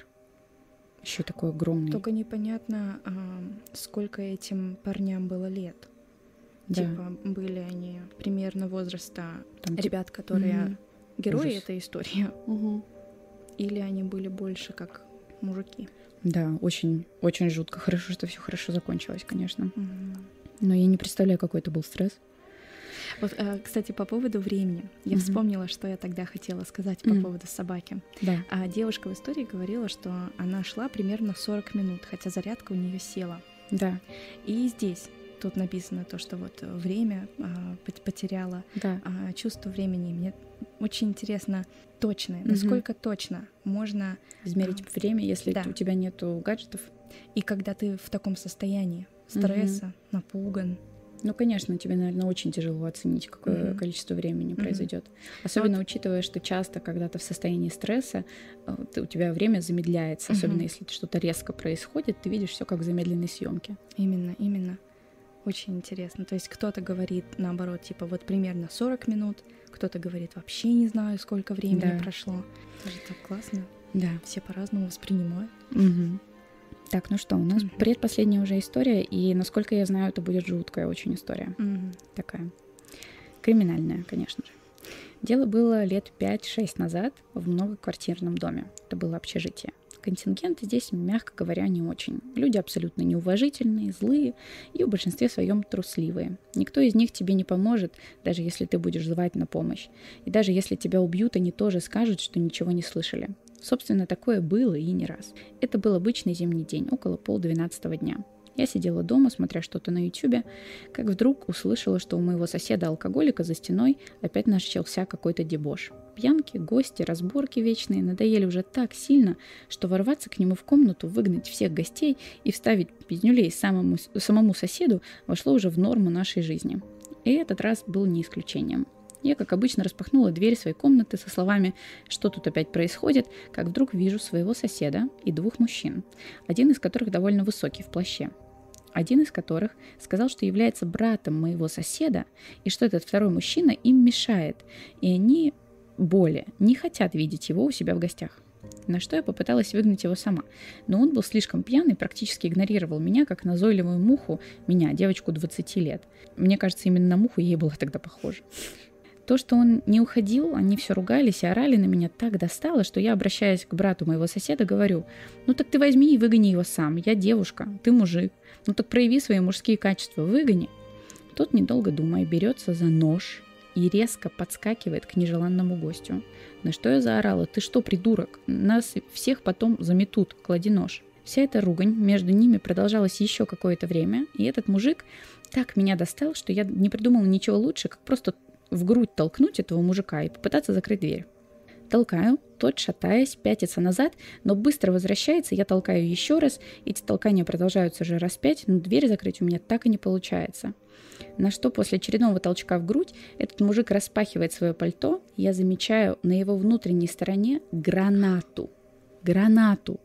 Еще такой огромный. Только непонятно, а, сколько этим парням было лет. Да. Типа, были они примерно возраста Там, ребят, которые mm-hmm. герои Ужас. этой истории. Угу. Или они были больше как мужики. Да, очень, очень жутко. Хорошо, что все хорошо закончилось, конечно. Mm-hmm. Но я не представляю, какой это был стресс. Вот, кстати, по поводу времени. Я mm-hmm. вспомнила, что я тогда хотела сказать по mm-hmm. поводу собаки. Да. А девушка в истории говорила, что она шла примерно сорок минут, хотя зарядка у нее села. Да. И здесь тут написано то, что вот время а, потеряла, да. а, чувство времени. Мне очень интересно точно, насколько mm-hmm. точно можно измерить а, время, если да. у тебя нету гаджетов. И когда ты в таком состоянии стресса, mm-hmm. напуган. Ну, конечно, тебе, наверное, очень тяжело оценить, какое mm-hmm. количество времени mm-hmm. произойдет. Особенно вот. Учитывая, что часто, когда ты в состоянии стресса, ты, у тебя время замедляется. Mm-hmm. Особенно если что-то резко происходит, ты видишь все как в замедленной съемке. Именно, именно. Очень интересно. То есть кто-то говорит, наоборот, типа вот примерно сорок минут, кто-то говорит, вообще не знаю, сколько времени да. прошло. Это же так классно. Да. Все по-разному воспринимают. Mm-hmm. Так, ну что, у нас mm-hmm. предпоследняя уже история, и, насколько я знаю, это будет жуткая очень история. Mm-hmm. Такая. Криминальная, конечно же. Дело было лет пять-шесть назад в многоквартирном доме. Это было общежитие. Контингент здесь, мягко говоря, не очень. Люди абсолютно неуважительные, злые и в большинстве своем трусливые. Никто из них тебе не поможет, даже если ты будешь звать на помощь. И даже если тебя убьют, они тоже скажут, что ничего не слышали. Собственно, такое было и не раз. Это был обычный зимний день, около полдвенадцатого дня. Я сидела дома, смотря что-то на ютубе, как вдруг услышала, что у моего соседа-алкоголика за стеной опять начался какой-то дебош. Пьянки, гости, разборки вечные надоели уже так сильно, что ворваться к нему в комнату, выгнать всех гостей и вставить пиздюлей самому, самому соседу вошло уже в норму нашей жизни. И этот раз был не исключением. Я, как обычно, распахнула дверь своей комнаты со словами «Что тут опять происходит?», как вдруг вижу своего соседа и двух мужчин, один из которых довольно высокий в плаще. Один из которых сказал, что является братом моего соседа, и что этот второй мужчина им мешает, и они более не хотят видеть его у себя в гостях. На что я попыталась выгнать его сама, но он был слишком пьяный, практически игнорировал меня, как назойливую муху, меня, девочку двадцати лет. Мне кажется, именно на муху ей была тогда похожа. То, что он не уходил, они все ругались и орали на меня, так достало, что я, обращаясь к брату моего соседа, говорю: «Ну так ты возьми и выгони его сам, я девушка, ты мужик, ну так прояви свои мужские качества, выгони». Тот, недолго думая, берется за нож и резко подскакивает к нежеланному гостю. На что я заорала: «Ты что, придурок? Нас всех потом заметут, клади нож». Вся эта ругань между ними продолжалась еще какое-то время, и этот мужик так меня достал, что я не придумала ничего лучше, как просто в грудь толкнуть этого мужика и попытаться закрыть дверь. Толкаю, тот, шатаясь, пятится назад, но быстро возвращается, я толкаю еще раз, эти толкания продолжаются уже раз пять, но дверь закрыть у меня так и не получается. На что после очередного толчка в грудь этот мужик распахивает свое пальто, и я замечаю на его внутренней стороне гранату. Гранату.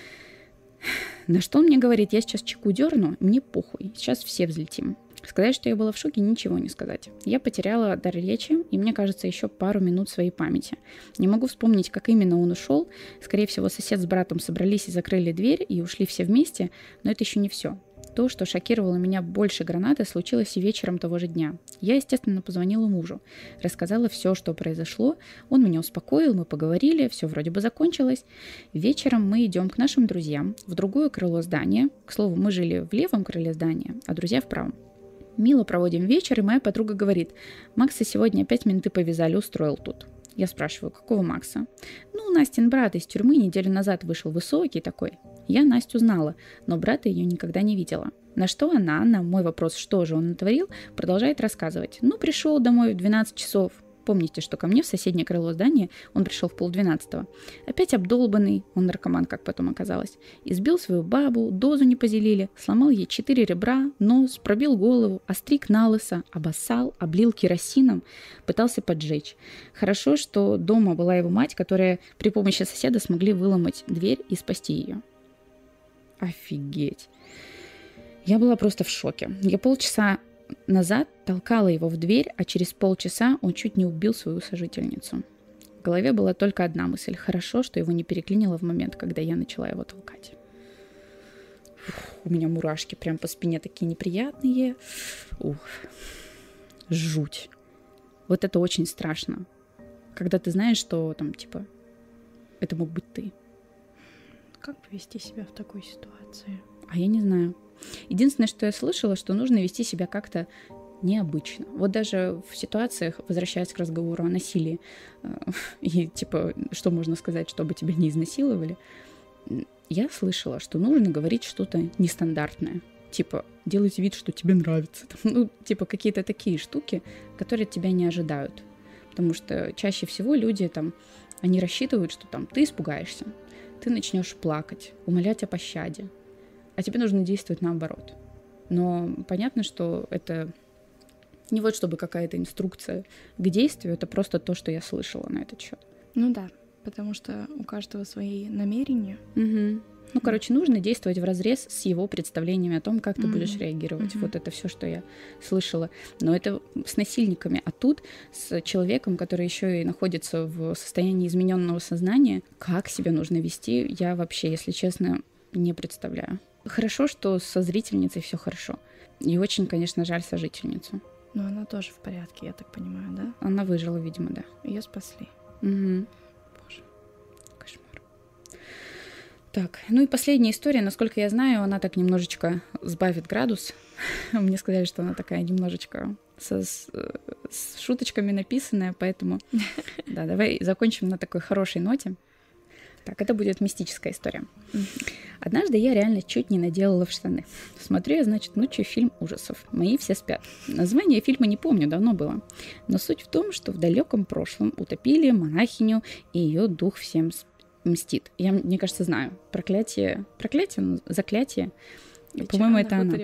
На что он мне говорит: «Я сейчас чеку дерну, мне похуй, сейчас все взлетим». Сказать, что я была в шоке, ничего не сказать. Я потеряла дар речи, и мне кажется, еще пару минут своей памяти. Не могу вспомнить, как именно он ушел. Скорее всего, сосед с братом собрались и закрыли дверь, и ушли все вместе, но это еще не все. То, что шокировало меня больше гранаты, случилось и вечером того же дня. Я, естественно, позвонила мужу, рассказала все, что произошло. Он меня успокоил, мы поговорили, все вроде бы закончилось. Вечером мы идем к нашим друзьям в другое крыло здания. К слову, мы жили в левом крыле здания, а друзья в правом. Мило проводим вечер, и моя подруга говорит: «Макса сегодня опять менты повязали, устроил тут». Я спрашиваю: «Какого Макса?» «Ну, Настин брат из тюрьмы неделю назад вышел, высокий такой». Я Настю знала, но брата ее никогда не видела. На что она, на мой вопрос, что же он натворил, продолжает рассказывать. «Ну, пришел домой в двенадцать часов, помните, что ко мне в соседнее крыло здания он пришел в полдвенадцатого. Опять обдолбанный, он наркоман, как потом оказалось. Избил свою бабу, дозу не позелили, сломал ей четыре ребра, нос, пробил голову, остриг налысо, обоссал, облил керосином, пытался поджечь. Хорошо, что дома была его мать, которая при помощи соседа смогли выломать дверь и спасти ее. Офигеть. Я была просто в шоке. Я полчаса назад толкала его в дверь, а через полчаса он чуть не убил свою сожительницу. В голове была только одна мысль. Хорошо, что его не переклинило в момент, когда я начала его толкать. Ух, у меня мурашки прям по спине такие неприятные. Ух, жуть. Вот это очень страшно. Когда ты знаешь, что там, типа, это мог быть ты. Как повести себя в такой ситуации? А я не знаю. Единственное, что я слышала, что нужно вести себя как-то необычно. Вот даже в ситуациях, возвращаясь к разговору о насилии, и типа, что можно сказать, чтобы тебя не изнасиловали, я слышала, что нужно говорить что-то нестандартное. Типа, делать вид, что тебе нравится. Ну, типа, какие-то такие штуки, которые от тебя не ожидают. Потому что чаще всего люди там, они рассчитывают, что там ты испугаешься, ты начнешь плакать, умолять о пощаде. А тебе нужно действовать наоборот. Но понятно, что это не вот чтобы какая-то инструкция к действию, это просто то, что я слышала на этот счет. Ну да, потому что у каждого свои намерения. Угу. Ну, короче, нужно действовать вразрез с его представлениями о том, как ты mm-hmm. будешь реагировать. Mm-hmm. Вот это все, что я слышала. Но это с насильниками. А тут с человеком, который еще и находится в состоянии измененного сознания, как себя нужно вести, я вообще, если честно, не представляю. Хорошо, что со зрительницей все хорошо. И очень, конечно, жаль сожительницу. Но она тоже в порядке, я так понимаю, да? Она выжила, видимо, да. Ее спасли. Угу. Боже, кошмар. Так, ну и последняя история, насколько я знаю, она так немножечко сбавит градус. Мне сказали, что она такая немножечко со, с, с шуточками написанная, поэтому да, давай закончим на такой хорошей ноте. Так, это будет мистическая история. Однажды я реально чуть не наделала в штаны. Смотрю я, значит, ночью фильм ужасов. Мои все спят. Название фильма не помню, давно было. Но суть в том, что в далеком прошлом утопили монахиню, и ее дух всем мстит. Я, мне кажется, знаю. Проклятие... Проклятие? Ну, заклятие. По-моему, это она.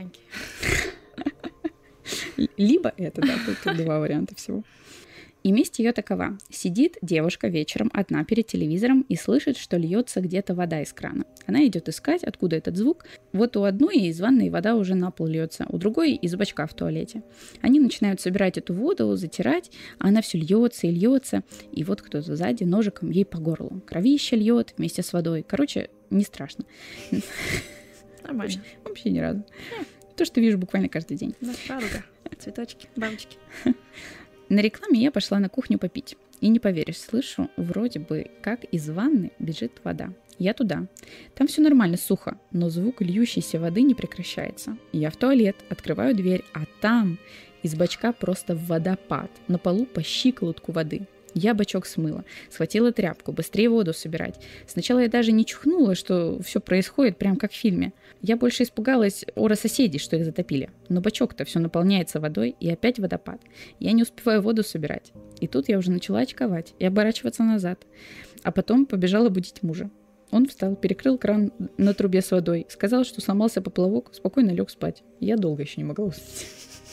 Либо это, да, тут два варианта всего. И месть ее такова. Сидит девушка вечером одна перед телевизором и слышит, что льется где-то вода из крана. Она идет искать, откуда этот звук. Вот у одной из ванной вода уже на пол льется, у другой из бачка в туалете. Они начинают собирать эту воду, затирать, а она все льется и льется. И вот кто-то сзади ножиком ей по горлу. Кровище льет вместе с водой. Короче, не страшно. Нормально. Вообще ни разу. То, что вижу буквально каждый день. Радуга, цветочки, бабочки. На рекламе я пошла на кухню попить. И не поверишь, слышу, вроде бы, как из ванны бежит вода. Я туда. Там все нормально, сухо, но звук льющейся воды не прекращается. Я в туалет, открываю дверь, а там из бачка просто водопад. На полу по щиколотку воды. Я бачок смыла, схватила тряпку, быстрее воду собирать. Сначала я даже не чухнула, что все происходит прям как в фильме. Я больше испугалась ора соседей, что их затопили. Но бачок-то все наполняется водой, и опять водопад. Я не успеваю воду собирать. И тут я уже начала очковать и оборачиваться назад. А потом побежала будить мужа. Он встал, перекрыл кран на трубе с водой, сказал, что сломался поплавок, спокойно лег спать. Я долго еще не могла уснуть.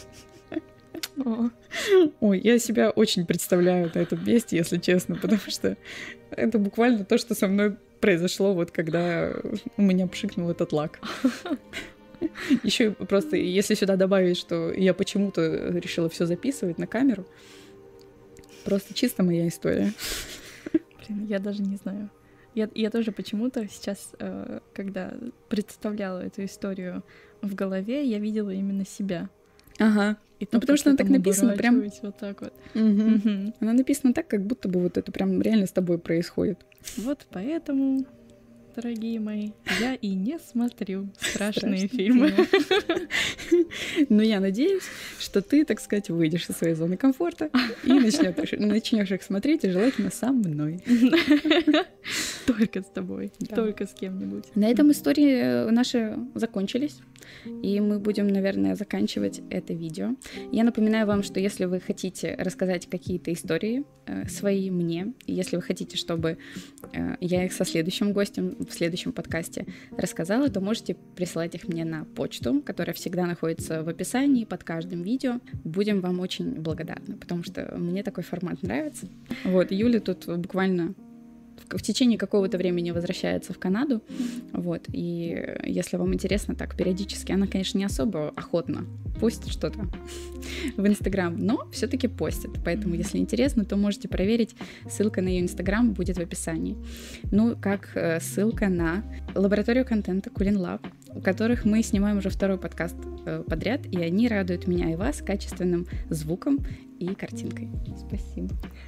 Ой, я себя очень представляю на этом месте, если честно, потому что это буквально то, что со мной произошло, вот когда у меня пшикнул этот лак. Еще просто, если сюда добавить, что я почему-то решила все записывать на камеру, просто чисто моя история. Блин, я даже не знаю. Я, я тоже почему-то сейчас, э, когда представляла эту историю в голове, я видела именно себя. Ага. И ну, потому что она так написана прям... Вот так вот. Угу. Угу. Она написана так, как будто бы вот это прям реально с тобой происходит. Вот поэтому дорогие мои, я и не смотрю страшные фильмы. Но я надеюсь, что ты, так сказать, выйдешь из своей зоны комфорта и начнешь их смотреть, и желательно со мной. Только с тобой, только с кем-нибудь. На этом истории наши закончились, и мы будем, наверное, заканчивать это видео. Я напоминаю вам, что если вы хотите рассказать какие-то истории э, свои мне, и если вы хотите, чтобы э, я их со следующим гостем в следующем подкасте рассказала, то можете присылать их мне на почту, которая всегда находится в описании под каждым видео. Будем вам очень благодарны, потому что мне такой формат нравится. Вот, Юля тут буквально в течение какого-то времени возвращается в Канаду, вот, и если вам интересно, так, периодически, она, конечно, не особо охотно постит что-то в Инстаграм, но все-таки постит, поэтому, если интересно, то можете проверить, ссылка на ее Инстаграм будет в описании. Ну, как э, ссылка на лабораторию контента Кулин Лаб, у которых мы снимаем уже второй подкаст э, подряд, и они радуют меня и вас качественным звуком и картинкой. Спасибо.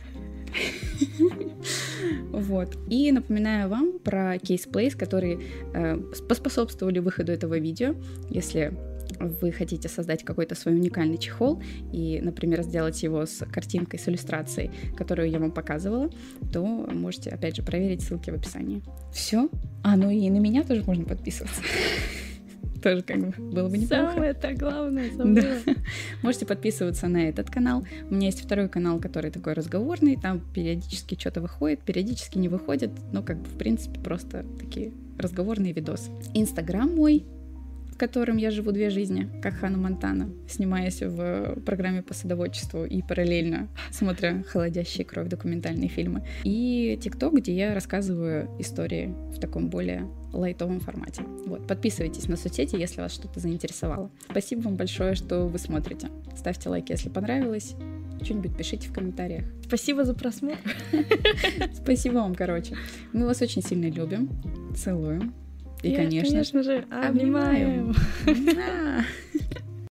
Вот. И напоминаю вам про Case Place, которые э, поспособствовали выходу этого видео. Если вы хотите создать какой-то свой уникальный чехол и, например, сделать его с картинкой, с иллюстрацией, которую я вам показывала, то можете, опять же, проверить ссылки в описании. Все. А, ну и на меня тоже можно подписываться. Тоже как бы было бы неплохо. Самое-то главное забыла. Да. Можете подписываться на этот канал. У меня есть второй канал, который такой разговорный. Там периодически что-то выходит, периодически не выходит. Но как бы в принципе просто такие разговорные видосы. Инстаграм мой, в котором я живу две жизни, как Ханна Монтана, снимаясь в программе по садоводчеству и параллельно смотря холодящие кровь документальные фильмы. И ТикТок, где я рассказываю истории в таком более лайтовом формате. Вот, подписывайтесь на соцсети, если вас что-то заинтересовало. Спасибо вам большое, что вы смотрите. Ставьте лайки, если понравилось. Что-нибудь пишите в комментариях. Спасибо за просмотр. Спасибо вам, короче. Мы вас очень сильно любим, целуем. И, И, конечно, конечно же, обнимаем. обнимаем.